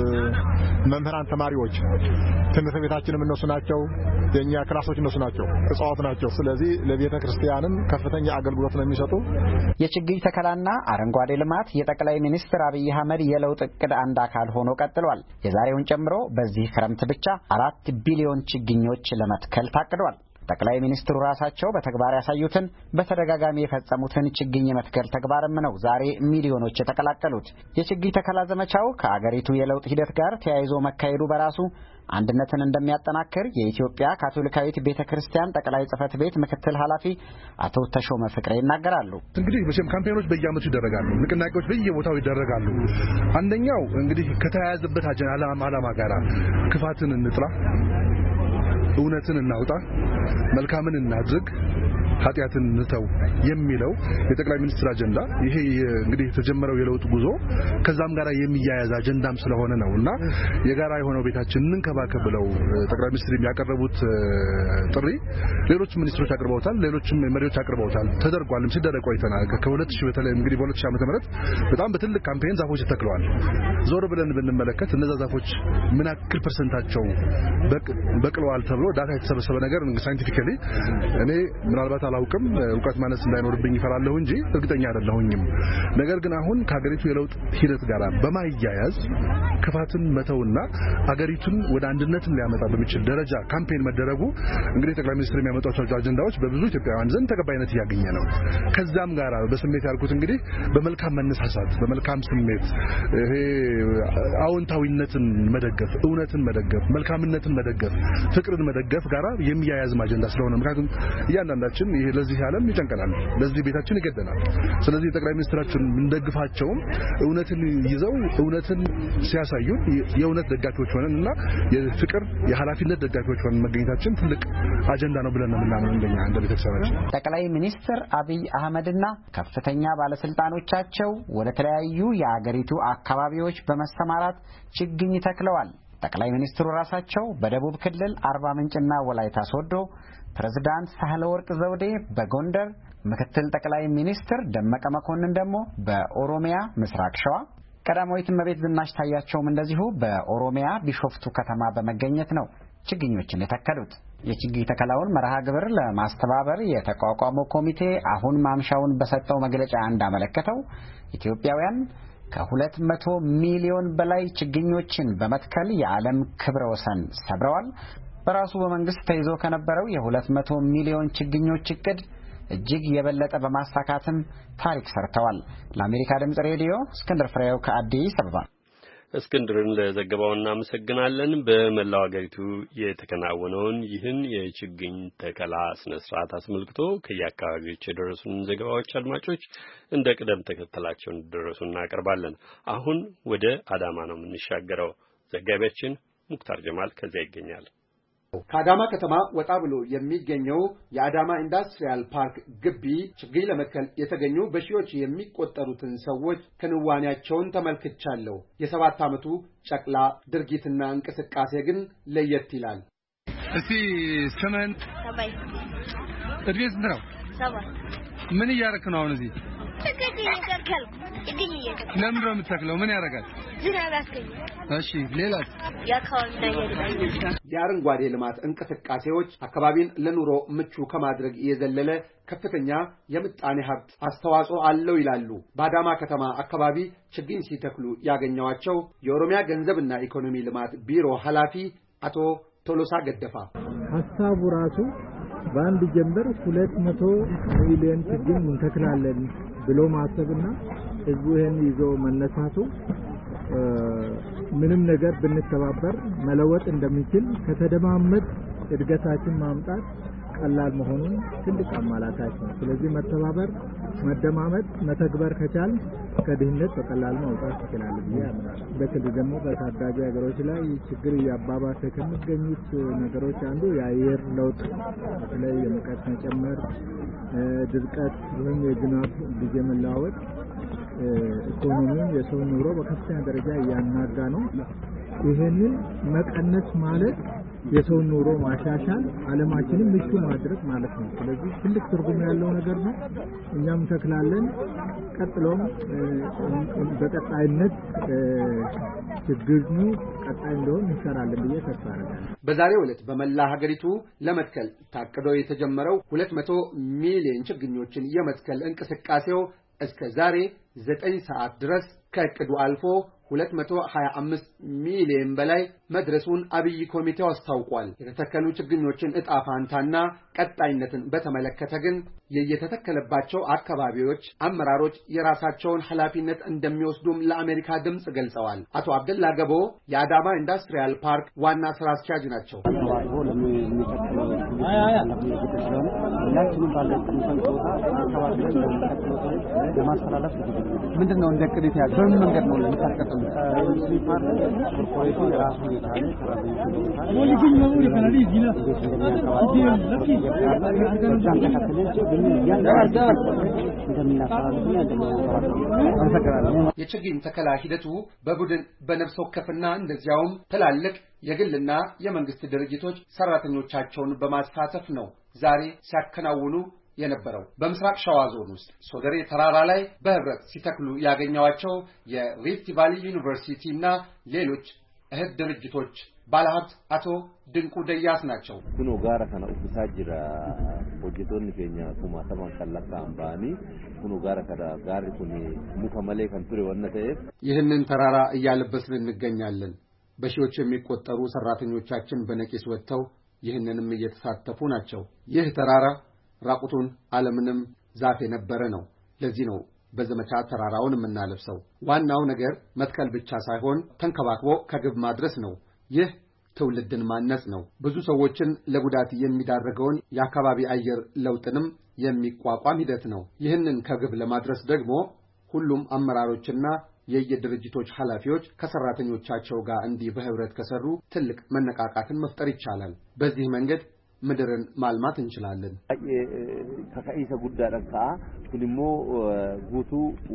መምህራን ተማሪዎች ትምህርት ቤታችንም እነሱ ናቸው፣ የኛ ክላሶች እነሱ ናቸው፣ እጽዋት ናቸው። ስለዚህ ለቤተክርስቲያንም ከፍተኛ አገልግሎት ነው የሚሰጡ። የችግኝ ተከላና አረንጓዴ ልማት የጠቅላይ ሚኒስትር አብይ አህመድ የለውጥ እቅድ አንድ አካል ሆኖ ቀጥሏል። የዛሬውን ጨምሮ በዚህ ክረምት ብቻ 4 ቢሊዮን ችግኞች ለመትከል ታቅዷል። ጠቅላይ ሚኒስትሩ ራሳቸው በተግባር ያሳዩትን በተደጋጋሚ የፈጸሙትን ችግኝ የመትከል ተግባርም ነው ዛሬ ሚሊዮኖች የተቀላቀሉት። የችግኝ ተከላ ዘመቻው ከአገሪቱ የለውጥ ሂደት ጋር ተያይዞ መካሄዱ በራሱ አንድነትን እንደሚያጠናክር የኢትዮጵያ ካቶሊካዊት ቤተክርስቲያን ጠቅላይ ጽሕፈት ቤት ምክትል ኃላፊ አቶ ተሾመ ፍቅሬ ይናገራሉ። እንግዲህ በሽም ካምፔኖች በየዓመቱ ይደረጋሉ፣ ንቅናቄዎች በየቦታው ይደረጋሉ። አንደኛው እንግዲህ ከተያያዘበት ዓላማ ጋር ክፋትን እንጥላ፣ እውነትን እናውጣ፣ መልካምን እናድርግ፣ ኃጢአትን እንተው የሚለው የጠቅላይ ሚኒስትር አጀንዳ ይሄ እንግዲህ የተጀመረው የለውጥ ጉዞ ከዛም ጋር የሚያያዝ አጀንዳም ስለሆነ ነውና የጋራ የሆነው ቤታችንን እንከባከብ ብለው ጠቅላይ ሚኒስትር ያቀረቡት ጥሪ ሌሎች ሚኒስትሮች አቅርበውታል፣ ሌሎችም መሪዎች አቅርበውታል፣ ተደርጓልም ሲደረግ ቆይተናል። ከ2000 በተለይ እንግዲህ በ2000 ዓመተ ምህረት በጣም በትልቅ ካምፔን ዛፎች ተተክለዋል። ዞር ብለን ብንመለከት እነዛ ዛፎች ምን ያክል ፐርሰንታቸው በቅለዋል ተብሎ ዳታ የተሰበሰበ ነገር ሳይንቲፊካሊ እኔ ምናልባት አላውቅም፣ ዕውቀት ማነስ እንዳይኖርብኝ ይፈራለሁ እንጂ እርግጠኛ አይደለሁኝም። ነገር ግን አሁን ከሀገሪቱ የለውጥ ሂደት ጋር በማያያዝ ክፋትን መተውና ሀገሪቱን ወደ አንድነትን ሊያመጣ በሚችል ደረጃ ካምፔን መደረጉ እንግዲህ ጠቅላይ ሚኒስትር የሚያመጧቸው አጀንዳዎች በብዙ ኢትዮጵያውያን ዘንድ ተቀባይነት እያገኘ ነው። ከዛም ጋር በስሜት ያልኩት እንግዲህ በመልካም መነሳሳት፣ በመልካም ስሜት ይሄ አዎንታዊነትን መደገፍ፣ እውነትን መደገፍ፣ መልካምነትን መደገፍ፣ ፍቅርን መደገፍ ጋር የሚያያዝ አጀንዳ ስለሆነ ምክንያቱም እያንዳንዳችን ይሄ ለዚህ ዓለም ይጨንቀናል፣ ለዚህ ቤታችን ይገደናል። ስለዚህ ጠቅላይ ሚኒስትራችን እንደግፋቸው እውነትን ይዘው እውነትን ሲያሳዩ የእውነት ደጋፊዎች ሆነንና የፍቅር የኃላፊነት ደጋፊዎች ሆነን መገኘታችን ትልቅ አጀንዳ ነው ብለን ምናምን እንደኛ እንደ ቤተሰባችን ጠቅላይ ሚኒስትር አብይ አህመድና ከፍተኛ ባለስልጣኖቻቸው ወደ ተለያዩ የአገሪቱ አካባቢዎች በመሰማራት ችግኝ ተክለዋል። ጠቅላይ ሚኒስትሩ ራሳቸው በደቡብ ክልል አርባ ምንጭና ወላይታ ሶዶ፣ ፕሬዝዳንት ሳህለወርቅ ዘውዴ በጎንደር፣ ምክትል ጠቅላይ ሚኒስትር ደመቀ መኮንን ደግሞ በኦሮሚያ ምስራቅ ሸዋ፣ ቀዳማዊት እመቤት ዝናሽ ታያቸውም እንደዚሁ በኦሮሚያ ቢሾፍቱ ከተማ በመገኘት ነው ችግኞችን የተከሉት። የችግኝ ተከላውን መርሃ ግብር ለማስተባበር የተቋቋመው ኮሚቴ አሁን ማምሻውን በሰጠው መግለጫ እንዳመለከተው ኢትዮጵያውያን ከ200 ሚሊዮን በላይ ችግኞችን በመትከል የዓለም ክብረ ወሰን ሰብረዋል። በራሱ በመንግስት ተይዞ ከነበረው የ200 ሚሊዮን ችግኞች እቅድ እጅግ የበለጠ በማሳካትም ታሪክ ሰርተዋል። ለአሜሪካ ድምጽ ሬዲዮ እስክንድር ፍሬው ከአዲስ አበባ። እስክንድርን ለዘገባው እናመሰግናለን። በመላው አገሪቱ የተከናወነውን ይህን የችግኝ ተከላ ስነ ስርዓት አስመልክቶ ከየአካባቢዎች የደረሱን ዘገባዎች አድማጮች እንደ ቅደም ተከተላቸው እንደደረሱ እናቀርባለን። አሁን ወደ አዳማ ነው የምንሻገረው። ዘጋቢያችን ሙክታር ጀማል ከዚያ ይገኛል። ከአዳማ ከተማ ወጣ ብሎ የሚገኘው የአዳማ ኢንዱስትሪያል ፓርክ ግቢ ችግኝ ለመትከል የተገኙ በሺዎች የሚቆጠሩትን ሰዎች ክንዋኔያቸውን ተመልክቻለሁ። የ7 ዓመቱ ጨቅላ ድርጊትና እንቅስቃሴ ግን ለየት ይላል። እስቲ ስምህን? ሰባይ። እድሜ ስንት ነው? 7። ምን እያደረክ ነው አሁን እዚህ? ችግኝ እየተከልኩ። ለምን ነው የምትተክለው? ምን ያደርጋል? ዝናብ ያስገኛል። እሺ ሌላስ? የአረንጓዴ ልማት እንቅስቃሴዎች አካባቢን ለኑሮ ምቹ ከማድረግ የዘለለ ከፍተኛ የምጣኔ ሀብት አስተዋጽኦ አለው ይላሉ በአዳማ ከተማ አካባቢ ችግኝ ሲተክሉ ያገኘዋቸው የኦሮሚያ ገንዘብና ኢኮኖሚ ልማት ቢሮ ኃላፊ አቶ ቶሎሳ ገደፋ። ሐሳቡ ራሱ በአንድ ጀንበር 200 ሚሊዮን ችግኝ እንተክላለን ብሎ ማሰብና ህዝቡ ይሄን ይዞ መነሳቱ ምንም ነገር ብንተባበር መለወጥ እንደሚችል ከተደማመጥ እድገታችን ማምጣት ቀላል መሆኑን ትልቅ አማላታች ነው። ስለዚህ መተባበር፣ መደማመጥ፣ መተግበር ከቻል ከድህነት በቀላሉ መውጣት ይችላል ብዬ አምናለሁ። በተለይ ደግሞ በታዳጊ ሀገሮች ላይ ችግር እያባባሰ ከሚገኙት ነገሮች አንዱ የአየር ለውጥ፣ በተለይ የሙቀት መጨመር፣ ድርቀት ወይም የዝናብ ጊዜ መለዋወጥ ኢኮኖሚውን የሰው ኑሮ በከፍተኛ ደረጃ እያናጋ ነው። ይሄንን መቀነስ ማለት የሰው ኑሮ ማሻሻል ዓለማችንን ምቹ ማድረግ ማለት ነው። ስለዚህ ትልቅ ትርጉም ያለው ነገር ነው። እኛም ተክላለን ቀጥሎም በቀጣይነት ችግኙ ቀጣይ እንደሆነ እንሰራለን ብዬ ተስፋ አደርጋለሁ። በዛሬው ዕለት በመላ ሀገሪቱ ለመትከል ታቅዶ የተጀመረው 200 ሚሊዮን ችግኞችን የመትከል እንቅስቃሴው እስከ ዛሬ 9 ሰዓት ድረስ ከእቅዱ አልፎ 225 ሚሊዮን በላይ መድረሱን አብይ ኮሚቴው አስታውቋል። የተተከሉ ችግኞችን ዕጣ ፋንታና ቀጣይነትን በተመለከተ ግን የየተተከለባቸው አካባቢዎች አመራሮች የራሳቸውን ኃላፊነት እንደሚወስዱም ለአሜሪካ ድምጽ ገልጸዋል። አቶ አብደላ ገቦ የአዳማ ኢንዱስትሪያል ፓርክ ዋና ስራ አስኪያጅ ናቸው። ምንድነው እንደቅድ ያለው በምን መንገድ ነው ለምታቀጥሉ ኮርፖሬቱ የራሱ የታለ የችግኝ ተከላ ሂደቱ በቡድን በነፍስ ወከፍና እንደዚያውም ትላልቅ የግልና የመንግስት ድርጅቶች ሰራተኞቻቸውን በማሳተፍ ነው ዛሬ ሲያከናውኑ የነበረው። በምስራቅ ሸዋ ዞን ውስጥ ሶደሬ ተራራ ላይ በህብረት ሲተክሉ ያገኘዋቸው የሪፍት ቫሊ ዩኒቨርሲቲ እና ሌሎች እህት ድርጅቶች ባለሀብት አቶ ድንቁ ደያስ ናቸው። ኩኖ ጋራ ከና ኡፍሳ ጅራ ሆጀቶን ከኛ ኩማተማን ከላካ አምባኒ ኩኖ ጋራ ከዳ ጋር ኩኒ ሙከመሌ ከንቱሪ ወነተ ይህንን ተራራ እያለበስን እንገኛለን። በሺዎች የሚቆጠሩ ሰራተኞቻችን በነቂስ ወጥተው ይህንንም እየተሳተፉ ናቸው። ይህ ተራራ ራቁቱን ዓለምንም ዛፍ የነበረ ነው። ለዚህ ነው በዘመቻ ተራራውን የምናለብሰው። ዋናው ነገር መትከል ብቻ ሳይሆን ተንከባክቦ ከግብ ማድረስ ነው። ይህ ትውልድን ማነጽ ነው። ብዙ ሰዎችን ለጉዳት የሚዳረገውን የአካባቢ አየር ለውጥንም የሚቋቋም ሂደት ነው። ይህንን ከግብ ለማድረስ ደግሞ ሁሉም አመራሮችና የየድርጅቶች ኃላፊዎች ከሰራተኞቻቸው ጋር እንዲህ በህብረት ከሰሩ ትልቅ መነቃቃትን መፍጠር ይቻላል። በዚህ መንገድ ምድርን ማልማት እንችላለን። ከከይሰ ጉዳረካ ኩልሞ ጉቱ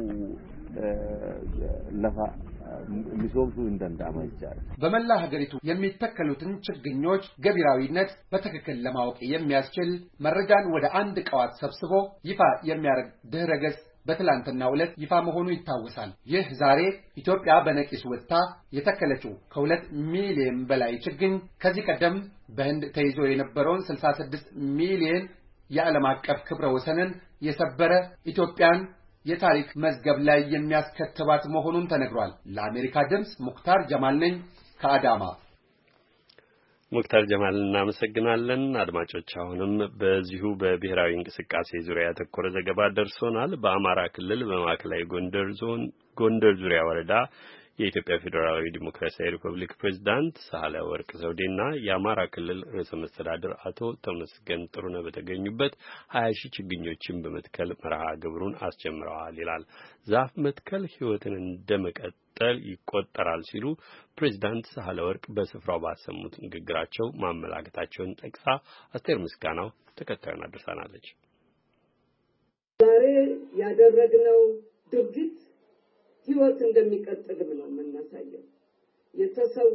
ለፋ ሚሶምቱ እንደንዳማ ይቻላል። በመላ ሀገሪቱ የሚተከሉትን ችግኞች ገቢራዊነት በትክክል ለማወቅ የሚያስችል መረጃን ወደ አንድ ቋት ሰብስቦ ይፋ የሚያደርግ ድህረ ገጽ በትላንትናው ዕለት ይፋ መሆኑ ይታወሳል። ይህ ዛሬ ኢትዮጵያ በነቂስ ወጥታ የተከለችው ከ2 ሚሊዮን በላይ ችግኝ ከዚህ ቀደም በህንድ ተይዞ የነበረውን 66 ሚሊዮን የዓለም አቀፍ ክብረ ወሰንን የሰበረ ኢትዮጵያን የታሪክ መዝገብ ላይ የሚያስከትባት መሆኑን ተነግሯል። ለአሜሪካ ድምጽ ሙክታር ጀማል ነኝ ከአዳማ። ሙክታር ጀማል እናመሰግናለን። አድማጮች አሁንም በዚሁ በብሔራዊ እንቅስቃሴ ዙሪያ ያተኮረ ዘገባ ደርሶናል። በአማራ ክልል በማዕከላዊ ጎንደር ዞን ጎንደር ዙሪያ ወረዳ የኢትዮጵያ ፌዴራላዊ ዲሞክራሲያዊ ሪፐብሊክ ፕሬዝዳንት ሳህለወርቅ ዘውዴና የአማራ ክልል ርዕሰ መስተዳድር አቶ ተመስገን ጥሩነህ በተገኙበት 20 ሺህ ችግኞችን በመትከል መርሃ ግብሩን አስጀምረዋል ይላል። ዛፍ መትከል ሕይወትን እንደመቀጠል ይቆጠራል ሲሉ ፕሬዝዳንት ሳህለወርቅ በስፍራው ባሰሙት ንግግራቸው ማመላከታቸውን ጠቅሳ አስቴር ምስጋናው ተከታዩን አድርሳናለች። ዛሬ ያደረግነው ድርጊት ሕይወት እንደሚቀጥልም ነው የምናሳየው። የተሰዉ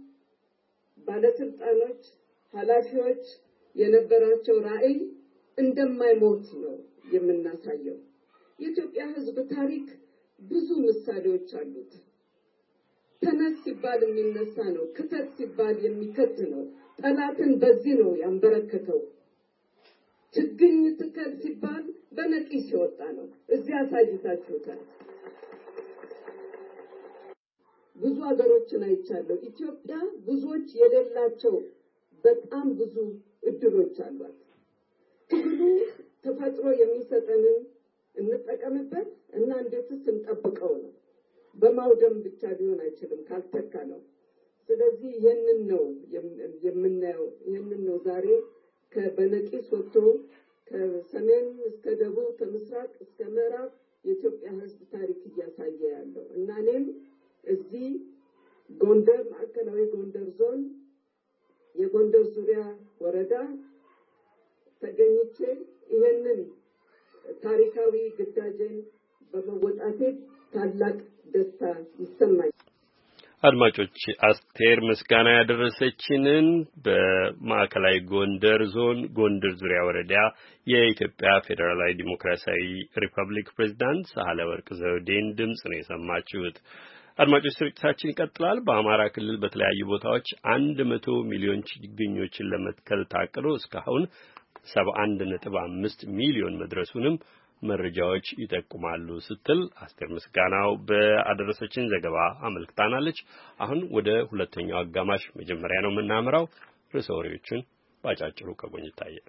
ባለስልጣኖች፣ ኃላፊዎች የነበራቸው ራዕይ እንደማይሞት ነው የምናሳየው። የኢትዮጵያ ሕዝብ ታሪክ ብዙ ምሳሌዎች አሉት። ተነስ ሲባል የሚነሳ ነው፣ ክተት ሲባል የሚከት ነው። ጠላትን በዚህ ነው ያንበረከተው። ችግኝ ትከል ሲባል በነቂስ ይወጣ ነው። እዚያ አሳይታችሁታል። ብዙ ሀገሮችን አይቻለሁ። ኢትዮጵያ ብዙዎች የሌላቸው በጣም ብዙ እድሎች አሏት። ትግሉ ተፈጥሮ የሚሰጠንን እንጠቀምበት እና እንዴትስ እንጠብቀው ነው። በማውደም ብቻ ሊሆን አይችልም ካልተካለው። ስለዚህ ይሄንን ነው የምናየው። ይሄንን ነው ዛሬ ከበነቂስ ወጥቶ ከሰሜን እስከ ደቡብ ከምስራቅ እስከ ምዕራብ የኢትዮጵያ ሕዝብ ታሪክ እያሳየ ያለው እና እኔም እዚህ ጎንደር ማዕከላዊ ጎንደር ዞን የጎንደር ዙሪያ ወረዳ ተገኝቼ ይሄንን ታሪካዊ ግዳጅን በመወጣቴ ታላቅ ደስታ ይሰማኛል። አድማጮች አስቴር ምስጋና ያደረሰችንን በማዕከላዊ ጎንደር ዞን ጎንደር ዙሪያ ወረዳ የኢትዮጵያ ፌዴራላዊ ዲሞክራሲያዊ ሪፐብሊክ ፕሬዝዳንት ሳህለወርቅ ዘውዴን ድምጽ ነው የሰማችሁት። አድማጮች ስርጭታችን ይቀጥላል። በአማራ ክልል በተለያዩ ቦታዎች 100 ሚሊዮን ችግኞችን ለመትከል ታቅዶ እስካሁን 71.5 ሚሊዮን መድረሱንም መረጃዎች ይጠቁማሉ ስትል አስቴር ምስጋናው በአደረሰችን ዘገባ አመልክታናለች። አሁን ወደ ሁለተኛው አጋማሽ መጀመሪያ ነው የምናመራው። ርዕሰ ወሬዎቹን ባጫጭሩ ከጎን ይታያል።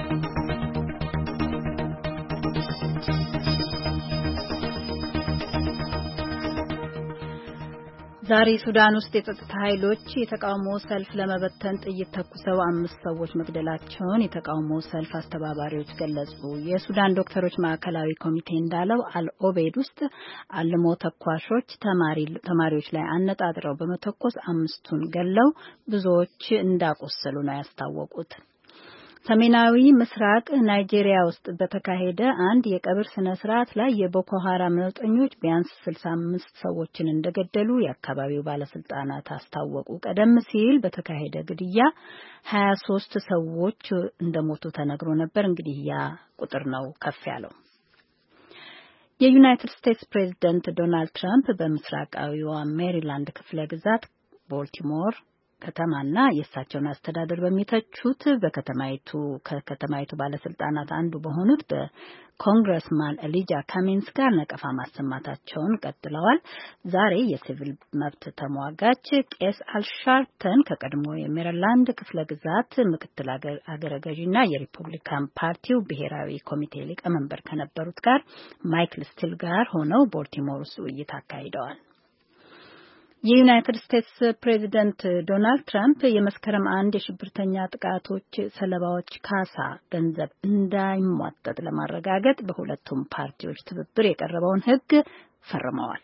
ዛሬ ሱዳን ውስጥ የጸጥታ ኃይሎች የተቃውሞ ሰልፍ ለመበተን ጥይት ተኩሰው 5 ሰዎች መግደላቸውን የተቃውሞ ሰልፍ አስተባባሪዎች ገለጹ። የሱዳን ዶክተሮች ማዕከላዊ ኮሚቴ እንዳለው አልኦቤድ ውስጥ አልሞ ተኳሾች ተማሪዎች ላይ አነጣጥረው በመተኮስ 5ቱን ገለው ብዙዎች እንዳቆሰሉ ነው ያስታወቁት። ሰሜናዊ ምስራቅ ናይጄሪያ ውስጥ በተካሄደ አንድ የቀብር ስነ ስርዓት ላይ የቦኮ ሐራም ነውጠኞች ቢያንስ 65 ሰዎችን እንደገደሉ የአካባቢው ባለስልጣናት አስታወቁ። ቀደም ሲል በተካሄደ ግድያ 23 ሰዎች እንደሞቱ ተነግሮ ነበር። እንግዲህ ያ ቁጥር ነው ከፍ ያለው። የዩናይትድ ስቴትስ ፕሬዝዳንት ዶናልድ ትራምፕ በምስራቃዊዋ ሜሪላንድ ክፍለ ግዛት ቦልቲሞር ከተማና የእሳቸውን አስተዳደር በሚተቹት ከከተማይቱ ባለስልጣናት አንዱ በሆኑት በኮንግረስማን ኤሊጃ ካሚንስ ጋር ነቀፋ ማሰማታቸውን ቀጥለዋል። ዛሬ የሲቪል መብት ተሟጋች ቄስ አልሻርፕተን ከቀድሞ የሜሪላንድ ክፍለ ግዛት ምክትል አገረ ገዢና የሪፐብሊካን ፓርቲው ብሔራዊ ኮሚቴ ሊቀመንበር ከነበሩት ጋር ማይክል ስቲል ጋር ሆነው ቦልቲሞር ውስጥ ውይይት አካሂደዋል። የዩናይትድ ስቴትስ ፕሬዚደንት ዶናልድ ትራምፕ የመስከረም 1 የሽብርተኛ ጥቃቶች ሰለባዎች ካሳ ገንዘብ እንዳይሟጠጥ ለማረጋገጥ በሁለቱም ፓርቲዎች ትብብር የቀረበውን ሕግ ፈርመዋል።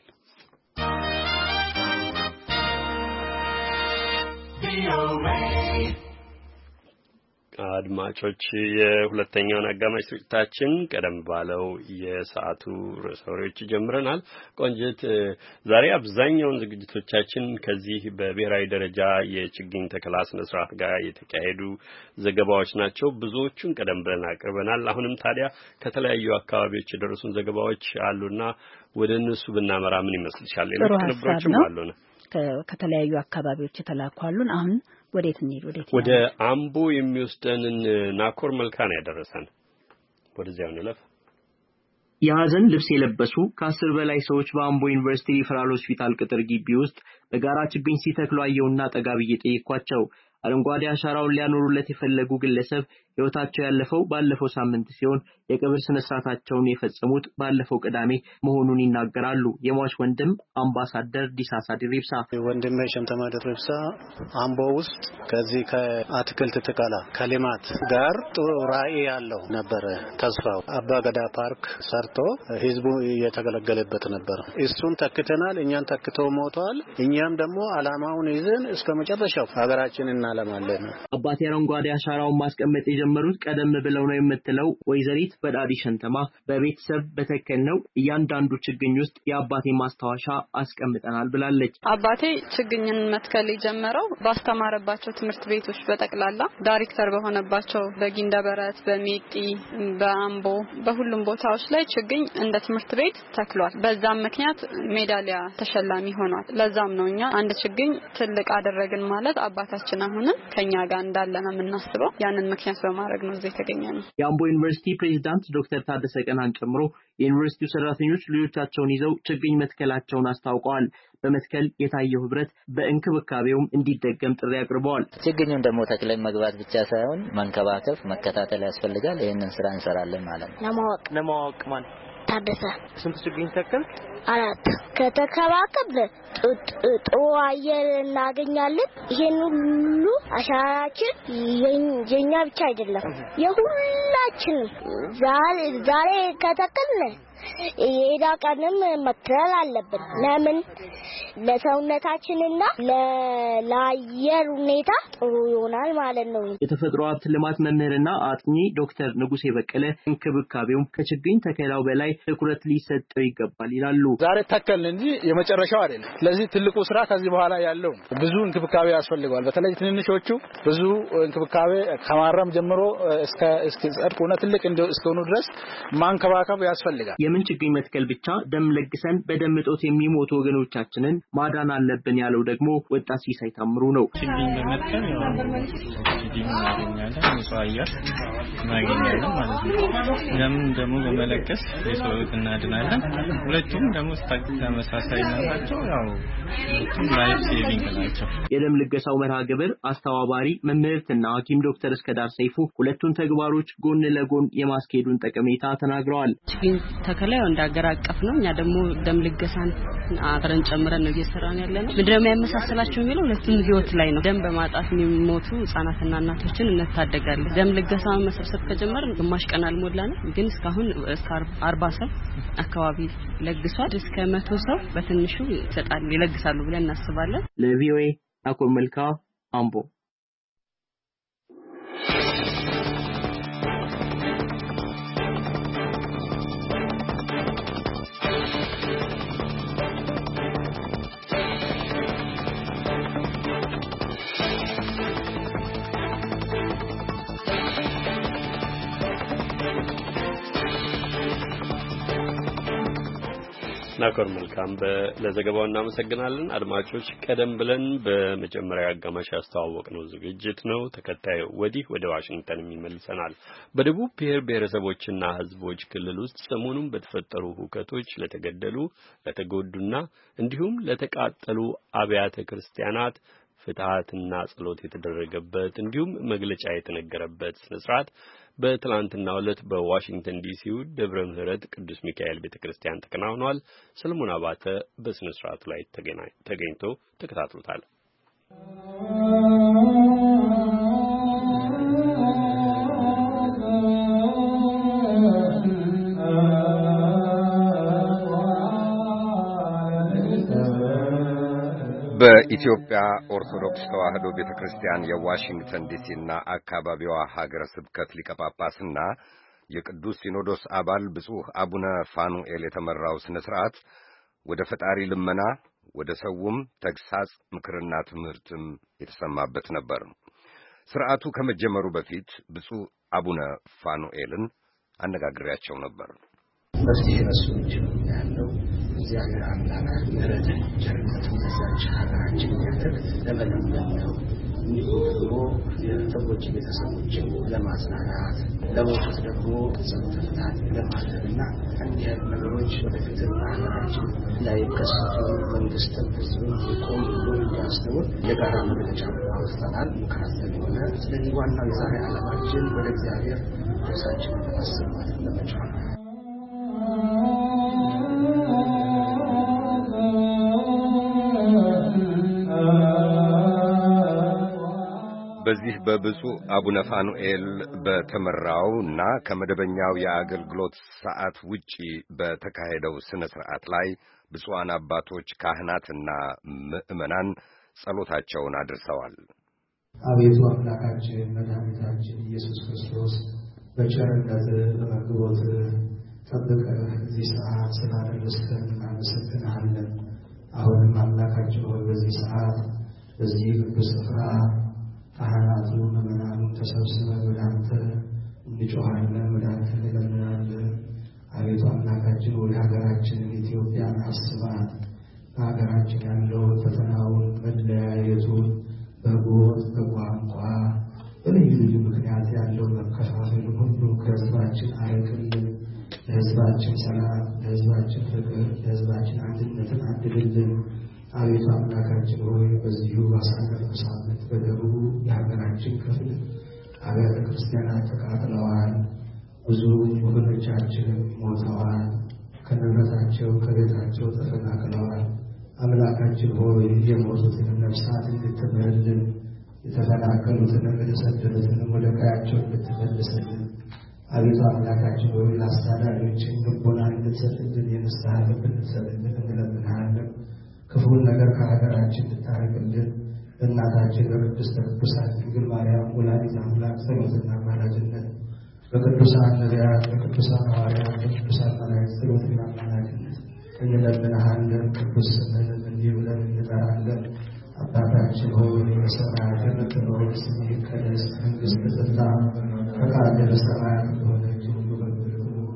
አድማጮች የሁለተኛውን አጋማሽ ስርጭታችን ቀደም ባለው የሰዓቱ ርዕሰ ወሬዎች ጀምረናል። ቆንጅት ዛሬ አብዛኛውን ዝግጅቶቻችን ከዚህ በብሔራዊ ደረጃ የችግኝ ተከላ ስነ ስርዓት ጋር የተካሄዱ ዘገባዎች ናቸው። ብዙዎቹን ቀደም ብለን አቅርበናል። አሁንም ታዲያ ከተለያዩ አካባቢዎች የደረሱን ዘገባዎች አሉና ወደ እነሱ ብናመራ ምን ይመስልሻል? ሌሎች ቅንብሮችም አሉን። ከተለያዩ አካባቢዎች የተላኳሉን። አሁን ወዴት እንሂድ? ወደ አምቦ የሚወስደንን ናኮር መልካን ያደረሰን ወደዚያው እንለፍ። የሐዘን ልብስ የለበሱ ከ10 በላይ ሰዎች በአምቦ ዩኒቨርሲቲ ሪፈራል ሆስፒታል ቅጥር ግቢ ውስጥ በጋራ ችግኝ ሲተክሉ አየውና ጠጋብ እየጠየኳቸው አረንጓዴ አሻራውን ሊያኖሩለት የፈለጉ ግለሰብ ህይወታቸው ያለፈው ባለፈው ሳምንት ሲሆን የቀብር ስነ ስርዓታቸውን የፈጸሙት ባለፈው ቅዳሜ መሆኑን ይናገራሉ። የሟች ወንድም አምባሳደር ዲሳሳ ዲሪብሳ ወንድሜ ሸምተማ ዲሪብሳ አምቦ ውስጥ ከዚህ ከአትክልት ተከላ ከልማት ጋር ጥሩ ራዕይ ያለው ነበር። ተስፋው አባ ገዳ ፓርክ ሰርቶ ህዝቡ እየተገለገለበት ነበር። እሱን ተክተናል። እኛን ተክቶ ሞቷል። እኛም ደግሞ አላማውን ይዘን እስከ መጨረሻው ሀገራችንን እናለማለን። አባቴ አረንጓዴ አሻራውን ማስቀመጥ የጀመሩት ቀደም ብለው ነው የምትለው ወይዘሪት በዳዲ ሸንተማ በቤተሰብ በተከልነው እያንዳንዱ ችግኝ ውስጥ የአባቴ ማስታወሻ አስቀምጠናል ብላለች። አባቴ ችግኝን መትከል የጀመረው ባስተማረባቸው ትምህርት ቤቶች በጠቅላላ ዳይሬክተር በሆነባቸው በጊንደበረት፣ በሜጢ፣ በአምቦ በሁሉም ቦታዎች ላይ ችግኝ እንደ ትምህርት ቤት ተክሏል። በዛም ምክንያት ሜዳሊያ ተሸላሚ ሆኗል። ለዛም ነው እኛ አንድ ችግኝ ትልቅ አደረግን ማለት አባታችን አሁንም ከኛ ጋር እንዳለ ነው የምናስበው። ያንን ምክንያት በማድረግ ነው እዚህ የተገኘነው። የአምቦ ዩኒቨርሲቲ ፕሬዝዳንት ዶክተር ታደሰ ቀናን ጨምሮ የዩኒቨርሲቲው ሰራተኞች ልጆቻቸውን ይዘው ችግኝ መትከላቸውን አስታውቀዋል። በመትከል የታየው ህብረት በእንክብካቤውም እንዲደገም ጥሪ አቅርበዋል። ችግኙን ደግሞ ተክለን መግባት ብቻ ሳይሆን መንከባከብ፣ መከታተል ያስፈልጋል። ይሄንን ስራ እንሰራለን ማለት ነው። ለማወቅ ማለት ታደሰ ስንት ችግኝ ተከል? 4 ከተከባከብን ጥሩ አየር እናገኛለን። ይሄን ሁሉ አሻራችን የኛ ብቻ አይደለም የሁላችንም። ዛሬ ከተከልን የዳቀንም መትከል አለብን። ለምን ለሰውነታችንና ለአየር ሁኔታ ጥሩ ይሆናል ማለት ነው። የተፈጥሮ ሀብት ልማት መምህርና አጥኚ ዶክተር ንጉሴ በቀለ እንክብካቤው ከችግኝ ተከላው በላይ ትኩረት ሊሰጠው ይገባል ይላሉ። ዛሬ ተከልን እንጂ የመጨረሻው አይደለም። ስለዚህ ትልቁ ስራ ከዚህ በኋላ ያለው ብዙ እንክብካቤ ያስፈልጋል። በተለይ ትንንሾቹ ብዙ እንክብካቤ ከማረም ጀምሮ እስከ ጸድቁና ትልቅ እስከሆኑ ድረስ ማንከባከብ ያስፈልጋል። የምን ችግኝ መትከል ብቻ ደም ለግሰን በደም እጦት የሚሞቱ ወገኖቻችንን ማዳን አለብን ያለው ደግሞ ወጣት ሲሳይ ታምሩ ነው። ችግኝ በመትከል ችግኝ እናገኛለን፣ ንጹህ አየር እናገኛለን ማለት ነው። ደምን ደግሞ በመለገስ የሰው ሕይወት እናድናለን። ሁለቱም ደግሞ ተመሳሳይ ናቸው። ያው ላይፍ ሴቪንግ ናቸው። የደም ልገሳው መርሃ ግብር አስተባባሪ መምህርትና ሐኪም ዶክተር እስከዳር ሰይፉ ሁለቱን ተግባሮች ጎን ለጎን የማስኬዱን ጠቀሜታ ተናግረዋል። ችግኝ ተከላው እንዳገር አቀፍ ነው። እኛ ደግሞ ደም ልገሳን አብረን ጨምረን ነው እየሰራን ያለነው። ምንድነው የሚያመሳስላቸው የሚለው ሁለቱም ህይወት ላይ ነው። ደም በማጣት የሚሞቱ ህጻናትና እናቶችን እንታደጋለን። ደም ልገሳን መሰብሰብ ከጀመርን ግማሽ ቀን አልሞላንም፣ ግን እስካሁን እስከ 40 ሰው አካባቢ ለግሷል። እስከ 100 ሰው በትንሹ ይለግሳሉ ብለን እናስባለን። ለቪኦኤ አኮል መልካ አምቦ። ናኮር መልካም ለዘገባው እናመሰግናለን። አድማጮች ቀደም ብለን በመጀመሪያ አጋማሽ ያስተዋወቅነው ዝግጅት ነው። ተከታዩ ወዲህ ወደ ዋሽንግተን የሚመልሰናል። በደቡብ ብሔር ብሔረሰቦችና ሕዝቦች ክልል ውስጥ ሰሞኑን በተፈጠሩ ሁከቶች ለተገደሉ ለተጎዱና እንዲሁም ለተቃጠሉ አብያተ ክርስቲያናት ፍትሐትና ጸሎት የተደረገበት እንዲሁም መግለጫ የተነገረበት ስነስርዓት በትላንትናው ዕለት በዋሽንግተን ዲሲው ደብረ ምሕረት ቅዱስ ሚካኤል ቤተክርስቲያን ተከናውኗል። ሰለሞን አባተ በስነስርዓቱ ላይ ተገኝቶ ተከታትሎታል። በኢትዮጵያ ኦርቶዶክስ ተዋሕዶ ቤተክርስቲያን የዋሽንግተን ዲሲና አካባቢዋ ሀገረ ስብከት ሊቀ ጳጳስና የቅዱስ ሲኖዶስ አባል ብፁዕ አቡነ ፋኑኤል የተመራው ስነ ስርዓት ወደ ፈጣሪ ልመና ወደ ሰውም ተግሳጽ ምክርና ትምህርትም የተሰማበት ነበር። ስርዓቱ ከመጀመሩ በፊት ብፁዕ አቡነ ፋኑኤልን አነጋግሬያቸው ነበር። በዚህ ረሱልጅ ያለው እግዚአብሔር አምላክ ምሕረት ቸርነት መሳጭ ሀገራችን ያደርግ ለመለመን ነው። እንዲሁም ደግሞ የተጎጂ ቤተሰቦችን ለማጽናናት ለሞቱት ደግሞ ጸሎተ ፍትሐት ለማድረግና እንዲህ አይነት ነገሮች ወደፊት ሀገራችን እንዳይከሰቱ መንግስትም ህዝብም ቆም ብሎ እንዲያስተውል የጋራ መግለጫ አውጥተናል። ሙከራተን የሆነ ስለዚህ ዋናው የዛሬ ዓላማችን ወደ እግዚአብሔር ራሳችንን ለማሰማት ለመጫወት ነው። በዚህ በብፁዕ አቡነ ፋኑኤል በተመራውና ከመደበኛው የአገልግሎት ሰዓት ውጪ በተካሄደው ስነ ስርዓት ላይ ብፁዓን አባቶች ካህናትና ምዕመናን ጸሎታቸውን አድርሰዋል። አቤቱ አምላካችን መድኃኒታችን ኢየሱስ ክርስቶስ በቸርነት በመግቦት ጠብቀህ እዚህ ሰዓት ስላደረስከን እናመሰግንሃለን። አሁንም አምላካችን ሆይ በዚህ ሰዓት በዚህ ቅዱስ ስፍራ ካህናቱ ምዕመናኑ ተሰብስበን ወደ አንተ እንጮኻለን፣ ወደ አንተ እንለምናለን። አቤቱ አምላካችን ወደ ሀገራችንን ኢትዮጵያን አስባት። በሀገራችን ያለውን ፈተናውን፣ መለያየቱን፣ በጎጥ በቋንቋ በልዩ ልዩ ምክንያት ያለው መከፋፈል ሁሉ ከህዝባችን አርቅልን። ለህዝባችን ሰላም፣ ለህዝባችን ፍቅር፣ ለህዝባችን አንድነትን አድልልን። አቤቱ አምላካችን ሆይ በዚሁ ባሳለፍነው ሳምንት በደቡብ የሀገራችን ክፍል አብያተ ክርስቲያናት ተቃጥለዋል። ብዙ ወገኖቻችንም ሞተዋል። ከንብረታቸው ከቤታቸው ተፈናቅለዋል። አምላካችን ሆይ የሞቱትን ነፍሳት እንድትምርልን የተፈናቀሉትን የተሰደዱትን ወደ ቀያቸው እንድትመልስልን አቤቱ አምላካችን ሆይ ለአስተዳዳሪዎችን ልቦና እንድትሰጥልን የንስሐ ልብ እንድትሰጥልን እንለምንሃለን። ክፉን ነገር ከሀገራችን እንድታረቅልን በእናታችን በቅድስተ ቅዱሳን ድንግል ማርያም ወላዲተ አምላክ ጸሎትና አማላጅነት በቅዱሳን ነቢያት በቅዱሳን ሐዋርያት በቅዱሳን መላእክት ጸሎትና አማላጅነት እንለምንሃለን። ቅዱስ ስምህን እንዲህ ብለን እንጠራለን። አባታችን ሆይ በሰማያት የምትኖር ስምህ ይቀደስ፣ መንግሥትህ ትምጣ፣ ፈቃድህ በሰማያት እንደሆነች እንዲሁ በምድር ትሁን።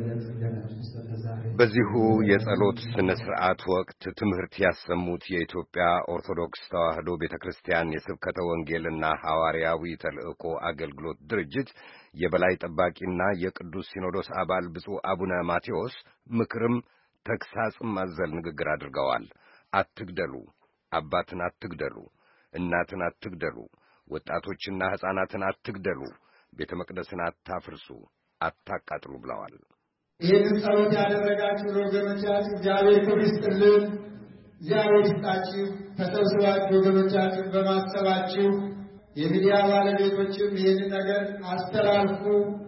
በዚሁ የጸሎት ስነ ስርዓት ወቅት ትምህርት ያሰሙት የኢትዮጵያ ኦርቶዶክስ ተዋሕዶ ቤተክርስቲያን የስብከተ ወንጌልና ሐዋርያዊ ተልእኮ አገልግሎት ድርጅት የበላይ ጠባቂና የቅዱስ ሲኖዶስ አባል ብፁዕ አቡነ ማቴዎስ ምክርም ተግሳጽም አዘል ንግግር አድርገዋል። አትግደሉ፣ አባትን አትግደሉ፣ እናትን አትግደሉ፣ ወጣቶችና ሕፃናትን አትግደሉ፣ ቤተ መቅደስን አታፍርሱ፣ አታቃጥሉ ብለዋል። ይህን ጸሎት ያደረጋችሁ ወገኖቻችን እግዚአብሔር ክብር ይስጥልን፣ እግዚአብሔር ይስጣችሁ። ተሰብስባችሁ ወገኖቻችን በማሰባችሁ የሚዲያ ባለቤቶችም ይህን ነገር አስተላልፉ።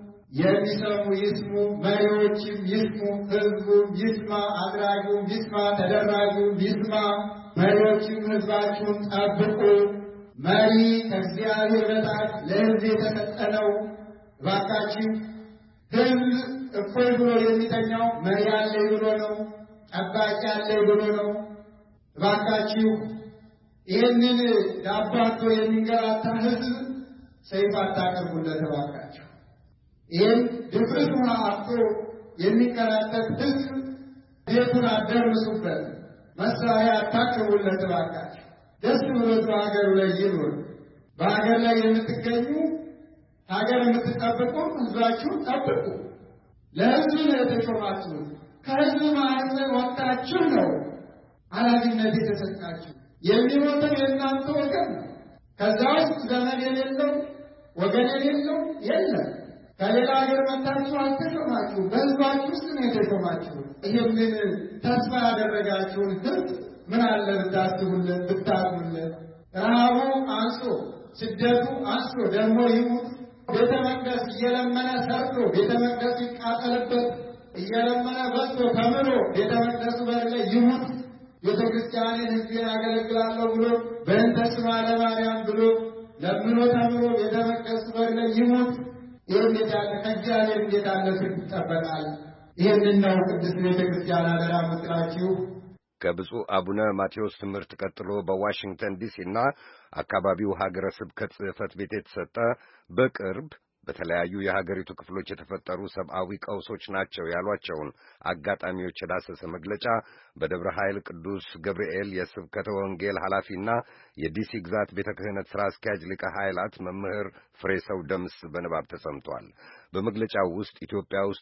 የሚሰሙ ይስሙ፣ መሪዎችም ይስሙ፣ ህዝቡም ይስማ፣ አድራጊውም ይስማ፣ ተደራጊውም ይስማ። መሪዎችም ህዝባችሁን ጠብቁ። መሪ ከእግዚአብሔር በታች ለህዝብ የተሰጠ ነው። እባካችሁ ህዝብ እፎይ ብሎ የሚተኛው መሪ አለኝ ብሎ ነው፣ ጠባቂ አለኝ ብሎ ነው። እባካችሁ ይህንን ዳባቶ የሚንገላታ ህዝብ ሰይፍ አታቅርቡለት። እባካችሁ ይህን ድፍረት ውሃ አጥቶ የሚንከራተት ህዝብ ቤቱን አደርምሱበት፣ መሳሪያ አታቅርቡለት። እባካችሁ ደስ ብሎት በሀገሩ ላይ ይኑር። በሀገር ላይ የምትገኙ ሀገር የምትጠብቁ ህዝባችሁን ጠብቁ። ለህዝብ ነው የተሾማችሁት። ከህዝብ ማህፀን ወጣችሁ ነው ኃላፊነት የተሰጣችሁ። የሚሞተው የእናንተ ወገን ነው። ከዛ ውስጥ ዘመድ የሌለው ወገን የሌለው የለም። ከሌላ ሀገር መጣችሁ አልተሾማችሁ፣ በህዝባችሁ ውስጥ ነው የተሾማችሁ። ይህንን ተስፋ ያደረጋችሁን ህዝብ ምን አለ ብታስቡለት፣ ብታዝኑለት። ረሃቡ አንሶ ስደቱ አንሶ ደግሞ ይሙት። ቤተ መቅደስ እየለመነ ሰርቶ ቤተ መቅደስ ይቃጠልበት፣ እየለመነ በዝቶ ተምሮ ቤተ መቅደሱ በር ላይ ይሙት። ቤተ ክርስቲያንን ህዝቤን አገለግላለሁ ብሎ በእንተ ስማ ለማርያም ብሎ ለምኖ ተምሮ ቤተ መቅደሱ በር ላይ ይሙት። ይህን የታለ ከእግዚአብሔር እንዴት ያለ ፍርድ ይጠበቃል? ይህንን ነው ቅድስት ቤተ ክርስቲያን አደራ ምክራችሁ። ከብፁዕ አቡነ ማቴዎስ ትምህርት ቀጥሎ በዋሽንግተን ዲሲና አካባቢው ሀገረ ስብከት ጽሕፈት ቤት የተሰጠ በቅርብ በተለያዩ የሀገሪቱ ክፍሎች የተፈጠሩ ሰብአዊ ቀውሶች ናቸው ያሏቸውን አጋጣሚዎች የዳሰሰ መግለጫ በደብረ ኃይል ቅዱስ ገብርኤል የስብከተ ወንጌል ኃላፊና የዲሲ ግዛት ቤተ ክህነት ሥራ አስኪያጅ ሊቀ ኃይላት መምህር ፍሬሰው ደምስ በንባብ ተሰምቷል። በመግለጫው ውስጥ ኢትዮጵያ ውስጥ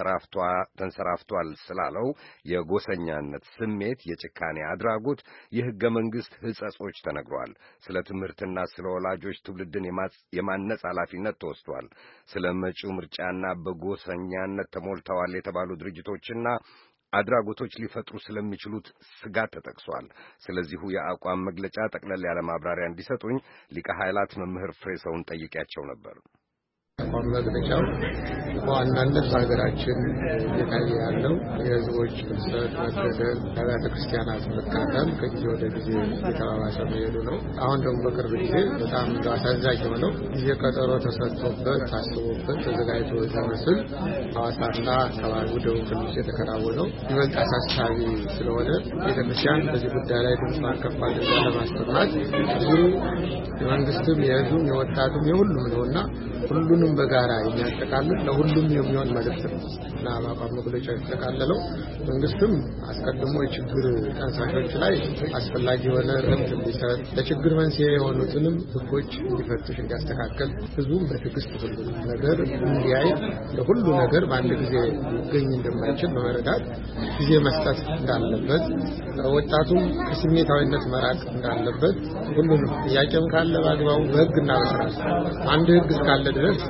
ተንሰራፍቷል ስላለው የጎሰኛነት ስሜት፣ የጭካኔ አድራጎት፣ የሕገ መንግሥት ሕጸጾች ተነግሯል። ስለ ትምህርትና ስለ ወላጆች ትውልድን የማነጽ ኃላፊነት ተወስዷል። ስለ መጪው ምርጫና በጎሰኛነት ተሞልተዋል የተባሉ ድርጅቶችና አድራጎቶች ሊፈጥሩ ስለሚችሉት ስጋት ተጠቅሷል። ስለዚሁ የአቋም መግለጫ ጠቅለል ያለ ማብራሪያ እንዲሰጡኝ ሊቀ ኃይላት መምህር ፍሬሰውን ጠይቄያቸው ነበር። አቋም መግለጫው በዋናነት በሀገራችን እየታየ ያለው የህዝቦች ፍልሰት፣ መገደል፣ አብያተ ክርስቲያናት መቃጠል ከጊዜ ወደ ጊዜ እየተባባሰ መሄዱ ነው። አሁን ደግሞ በቅርብ ጊዜ በጣም አሳዛኝ የሆነው ጊዜ ቀጠሮ ተሰጥቶበት ታስቦበት ተዘጋጅቶ የተመስል ሐዋሳና አካባቢው ደቡብ ክልል የተከናወነው ይበልጥ አሳሳቢ ስለሆነ ቤተክርስቲያን በዚህ ጉዳይ ላይ ድምጿን ከፍ አድርጋ ለማሰማት ብዙ የመንግስትም የህዝቡም የወጣቱም የሁሉም ነውና ሁሉንም በጋራ የሚያጠቃልል ለሁሉም የሚሆን መልእክት ነው እና በአቋም መግለጫ የተጠቃለለው መንግስትም አስቀድሞ የችግር ጠንሳሾች ላይ አስፈላጊ የሆነ እርምት እንዲሰጥ፣ ለችግር መንስኤ የሆኑትንም ህጎች እንዲፈትሽ፣ እንዲያስተካከል፣ ህዝቡም በትዕግስት ሁሉ ነገር እንዲያይ፣ ለሁሉ ነገር በአንድ ጊዜ ሊገኝ እንደማይችል በመረዳት ጊዜ መስጠት እንዳለበት፣ ወጣቱም ከስሜታዊነት መራቅ እንዳለበት፣ ሁሉንም ጥያቄም ካለ በአግባቡ በህግና በስርዓት አንድ ህግ እስካለ ድረስ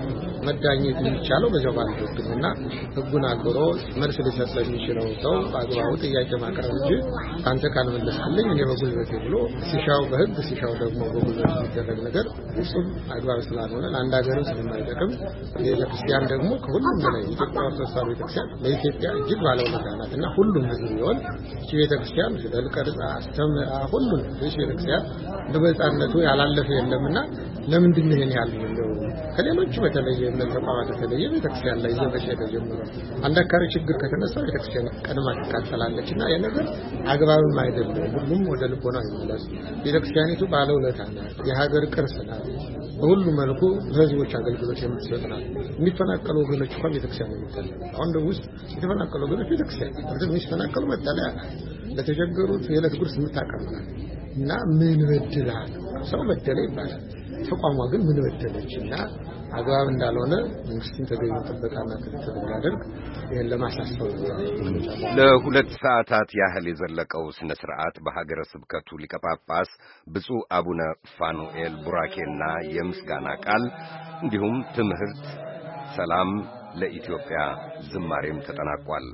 መዳኘት የሚቻለው በዚያው ባለው ህግ ነውና ህጉን አክብሮ መልስ ሊሰጥ ለሚችለው ሰው በአግባቡ ጥያቄ ማቅረብ እንጂ አንተ ካልመለስክልኝ እኔ በጉልበቴ ብሎ ሲሻው በህግ ሲሻው ደግሞ በጉልበት የሚደረግ ነገር ፍጹም አግባብ ስላልሆነ ለአንድ ሀገርም ስለማይጠቅም ቤተክርስቲያን ደግሞ ከሁሉም በላይ ኢትዮጵያ ኦርቶዶክስ ቤተክርስቲያን ለኢትዮጵያ እጅግ ባለውለታ ናትና ሁሉም ህዝብ ቢሆን እቺ ቤተክርስቲያን ፊደል ቀርጻ አስተምራ ሁሉም ቤተክርስቲያን በበጻነቱ ያላለፈ የለምና ለምንድን ነው ይሄን ያህል ነው ከሌሎች በተለየ እምነት ተቋማት በተለየ ቤተክርስቲያን ላይ እየበሸተ ጀምሮ አንድ አካባቢ ችግር ከተነሳ ቤተክርስቲያን ቀድማ ትቃጠላለችና ያ ነገር አግባብም አይደለም። ሁሉም ወደ ልቦና ይመለስ። ቤተክርስቲያኒቱ ባለውለታ ናት፣ የሀገር ቅርስ ናት፣ በሁሉ መልኩ ለህዝቦች አገልግሎት የምትሰጥ ናት። የሚፈናቀሉ ወገኖች እንኳን ቤተክርስቲያን ነው የሚጠለሉ። አሁን ደግሞ ውስጥ የተፈናቀሉ ወገኖች ቤተክርስቲያን የሚፈናቀሉ መጠለያ ለተቸገሩት የዕለት ጉርስ የምታቀርባል እና ምን በድላ ሰው በደለ ይባላል። ተቋሟ ግን ምን በደለችና አግባብ እንዳልሆነ መንግስትን ተገኘ ጥበቃና ክትትል ያደርግ ይሄን ለማሳሰብ ለሁለት ሰዓታት ያህል የዘለቀው ስነ ስርዓት በሀገረ ስብከቱ ሊቀ ጳጳስ ብፁዕ አቡነ ፋኑኤል ቡራኬና የምስጋና ቃል እንዲሁም ትምህርት፣ ሰላም ለኢትዮጵያ ዝማሬም ተጠናቋል።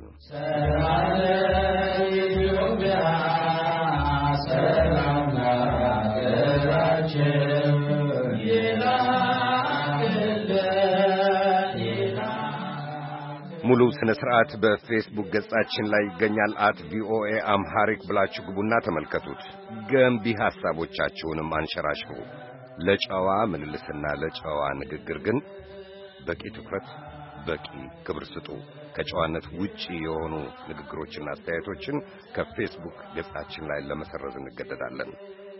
ሙሉ ስነ ስርዓት በፌስቡክ ገጻችን ላይ ይገኛል። @voa amharic ብላችሁ ግቡና ተመልከቱት። ገንቢ ሐሳቦቻችሁንም አንሸራሽሩ። ለጨዋ ምልልስና ለጨዋ ንግግር ግን በቂ ትኩረት፣ በቂ ክብር ስጡ። ከጨዋነት ውጪ የሆኑ ንግግሮችና አስተያየቶችን ከፌስቡክ ገጻችን ላይ ለመሰረዝ እንገደዳለን።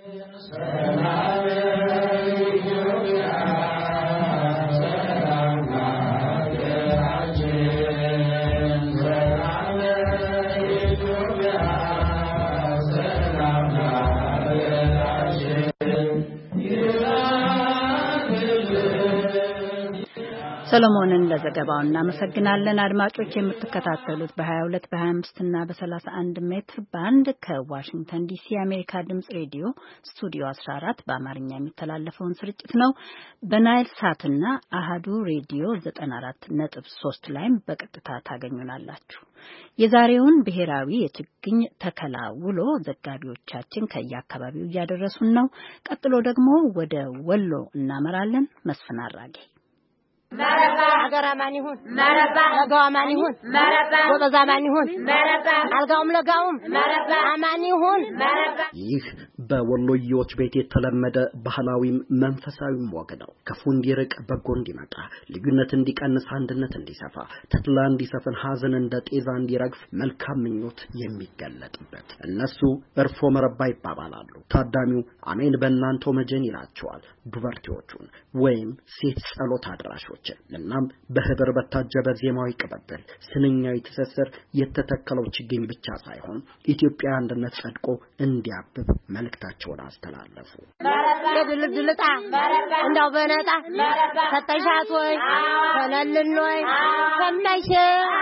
ሰሎሞንን ለዘገባው እናመሰግናለን። አድማጮች የምትከታተሉት በ22 በ25 እና በ31 ሜትር ባንድ ከዋሽንግተን ዲሲ የአሜሪካ ድምጽ ሬዲዮ ስቱዲዮ 14 በአማርኛ የሚተላለፈውን ስርጭት ነው። በናይል ሳትና አሃዱ ሬዲዮ 94.3 ላይም በቀጥታ ታገኙናላችሁ። የዛሬውን ብሔራዊ የችግኝ ተከላ ውሎ ዘጋቢዎቻችን ከየአካባቢው እያደረሱን ነው። ቀጥሎ ደግሞ ወደ ወሎ እናመራለን። መስፍን አራጌ መረባ አገራ ማን ይሁን መረባ ለጋው ማን ይሁን መረባ ወበዛ ማን ይሁን መረባ አልጋውም ለጋውም መረባ አማን ይሁን መረባ። ይህ በወሎዮች ቤት የተለመደ ባህላዊም መንፈሳዊም ወግ ነው። ክፉ እንዲርቅ በጎ እንዲመጣ፣ ልዩነት እንዲቀንስ አንድነት እንዲሰፋ፣ ተድላ እንዲሰፍን ሐዘን እንደ ጤዛ እንዲረግፍ መልካም ምኞት የሚገለጥበት። እነሱ እርፎ መረባ ይባባላሉ። ታዳሚው አሜን በእናንተው መጀን ይላቸዋል ዱበርቲዎቹን ወይም ሴት ጸሎት አድራሾችን። እናም በህብር በታጀበ ዜማዊ ቅበብል ስንኛዊ ትስስር የተተከለው ችግኝ ብቻ ሳይሆን ኢትዮጵያ አንድነት ጸድቆ እንዲያብብ መልእክታቸውን አስተላለፉ። ለድልድልጣ እንዳው በነጣ ተጠሻት ወይ ተለልን ወይ ከመሽ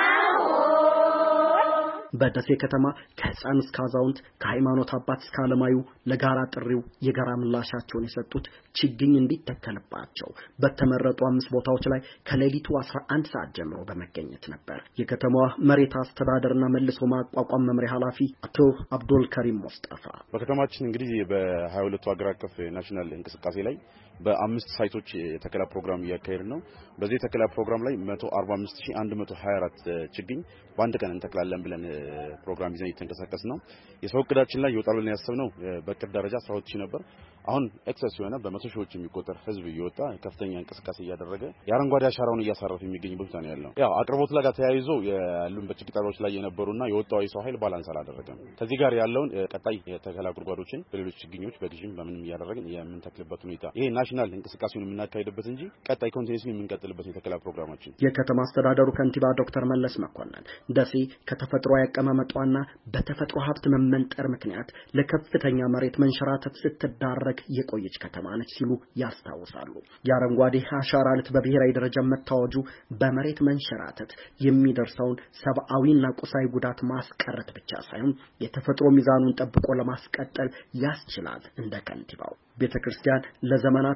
በደሴ ከተማ ከህፃን እስከ አዛውንት ከሃይማኖት አባት እስከ ዓለማዩ ለጋራ ጥሪው የጋራ ምላሻቸውን የሰጡት ችግኝ እንዲተከልባቸው በተመረጡ 5 ቦታዎች ላይ ከሌሊቱ 11 ሰዓት ጀምሮ በመገኘት ነበር። የከተማዋ መሬት አስተዳደርና መልሶ ማቋቋም መምሪያ ኃላፊ አቶ አብዱል ከሪም ሙስጠፋ በከተማችን እንግዲህ በ22 ሀገር አቀፍ ናሽናል እንቅስቃሴ ላይ በ5 ሳይቶች የተከላ ፕሮግራም እያካሄድን ነው። በዚህ ተከላ ፕሮግራም ላይ 145124 ችግኝ በአንድ ቀን እንተክላለን ብለን ፕሮግራም ይዘን እየተንቀሳቀስ ነው። የሰው እቅዳችን ላይ ይወጣል ብለን ያሰብነው በእቅድ ደረጃ 12000 ነበር። አሁን ኤክሰስ የሆነ በመቶ ሺዎች የሚቆጠር ህዝብ እየወጣ ከፍተኛ እንቅስቃሴ እያደረገ የአረንጓዴ አሻራውን እያሳረፈ የሚገኝበት ሁኔታ ነው ያለው። ያው አቅርቦት ላይ ተያይዞ ያሉን በችግኝ ጣቢያዎች ላይ የነበሩና የወጣው የሰው ኃይል ባላንስ አላደረገም። ከዚህ ጋር ያለውን ቀጣይ የተከላ ጉድጓዶችን በሌሎች ችግኞች በግዥም በምንም እያደረግን የምንተክልበት ሁኔታ ይሄ ናሽናል እንቅስቃሴውን የምናካሄድበት እንጂ ቀጣይ ኮንቲኒዩስሊ የምንቀጥልበት የተከላ ፕሮግራማችን። የከተማ አስተዳደሩ ከንቲባ ዶክተር መለስ መኮንን ደሴ ከተፈጥሮ ያቀማመጧና በተፈጥሮ ሀብት መመንጠር ምክንያት ለከፍተኛ መሬት መንሸራተት ስትዳረግ የቆየች ከተማ ነች ሲሉ ያስታውሳሉ። የአረንጓዴ አሻራ ዕለት በብሔራዊ ደረጃ መታወጁ በመሬት መንሸራተት የሚደርሰውን ሰብአዊና ቁሳዊ ጉዳት ማስቀረት ብቻ ሳይሆን የተፈጥሮ ሚዛኑን ጠብቆ ለማስቀጠል ያስችላል። እንደ ከንቲባው ቤተክርስቲያን ለዘመናት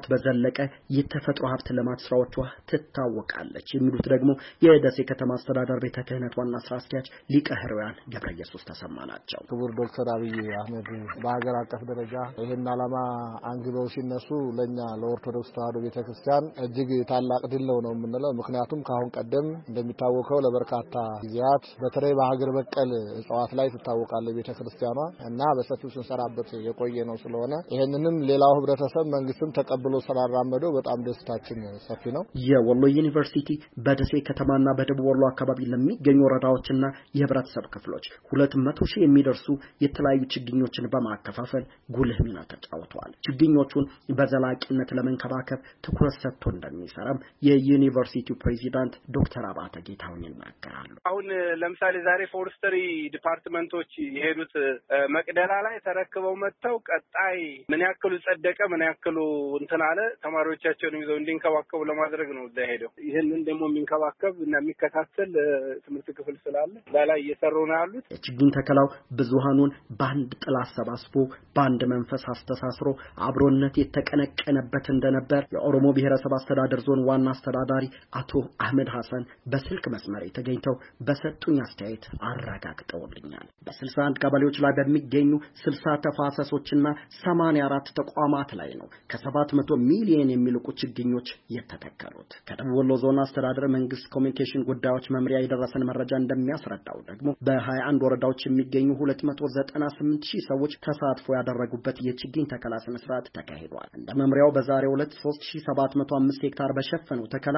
ዓመታት በዘለቀ የተፈጥሮ ሀብት ልማት ስራዎቿ ትታወቃለች የሚሉት ደግሞ የደሴ ከተማ አስተዳደር ቤተ ክህነት ዋና ስራ አስኪያጅ ሊቀ ሕሩያን ገብረ ኢየሱስ ተሰማ ናቸው። ክቡር ዶክተር አብይ አህመድ በሀገር አቀፍ ደረጃ ይህን ዓላማ አንግበው ሲነሱ ለኛ ለኦርቶዶክስ ተዋሕዶ ቤተክርስቲያን እጅግ ታላቅ ድል ነው የምንለው። ምክንያቱም ከአሁን ቀደም እንደሚታወቀው ለበርካታ ጊዜያት በተለይ በሀገር በቀል እጽዋት ላይ ትታወቃለች ቤተክርስቲያኗ እና በሰፊው ስንሰራበት የቆየ ነው። ስለሆነ ይሄንንም ሌላው ህብረተሰብ መንግስትም ተቀብሎ ስላራመደው በጣም ደስታችን ሰፊ ነው። የወሎ ዩኒቨርሲቲ በደሴ ከተማና በደቡብ ወሎ አካባቢ ለሚገኙ ወረዳዎችና የህብረተሰብ ክፍሎች 200,000 የሚደርሱ የተለያዩ ችግኞችን በማከፋፈል ጉልህ ሚና ተጫውተዋል። ችግኞቹን በዘላቂነት ለመንከባከብ ትኩረት ሰጥቶ እንደሚሰራም የዩኒቨርሲቲው ፕሬዚዳንት ዶክተር አባተ ጌታሁን ይናገራሉ። አሁን ለምሳሌ ዛሬ ፎረስተሪ ዲፓርትመንቶች የሄዱት መቅደላ ላይ ተረክበው መጥተው ቀጣይ ምን ያክሉ ጸደቀ ምን ያክሉ እንትን አለ ተማሪዎቻቸውን ይዘው እንዲንከባከቡ ለማድረግ ነው እዛ ሄደው። ይሄንን ደግሞ የሚንከባከብ እና የሚከታተል ትምህርት ክፍል ስላለ ላይ እየሰሩ ነው ያሉት። የችግኝ ተከላው ብዙሃኑን በአንድ ጥላ አሰባስቦ በአንድ መንፈስ አስተሳስሮ አብሮነት የተቀነቀነበት እንደነበር የኦሮሞ ብሔረሰብ አስተዳደር ዞን ዋና አስተዳዳሪ አቶ አህመድ ሐሰን በስልክ መስመር ተገኝተው በሰጡኝ አስተያየት አረጋግጠውልኛል። በ61 ቀበሌዎች ላይ በሚገኙ 60 ተፋሰሶችና 84 ተቋማት ላይ ነው ከ700 ሚሊዮን የሚልቁ ችግኞች የተተከሉት። ከደቡብ ወሎ ዞን አስተዳደር መንግስት ኮሚኒኬሽን ጉዳዮች መምሪያ የደረሰን መረጃ እንደሚያስረዳው ደግሞ በ21 ወረዳዎች የሚገኙ 298,000 ሰዎች ተሳትፎ ያደረጉበት የችግኝ ተከላ ስነ ስርዓት ተካሂዷል። እንደ መምሪያው በዛሬው ዕለት 3705 ሄክታር በሸፈነው ተከላ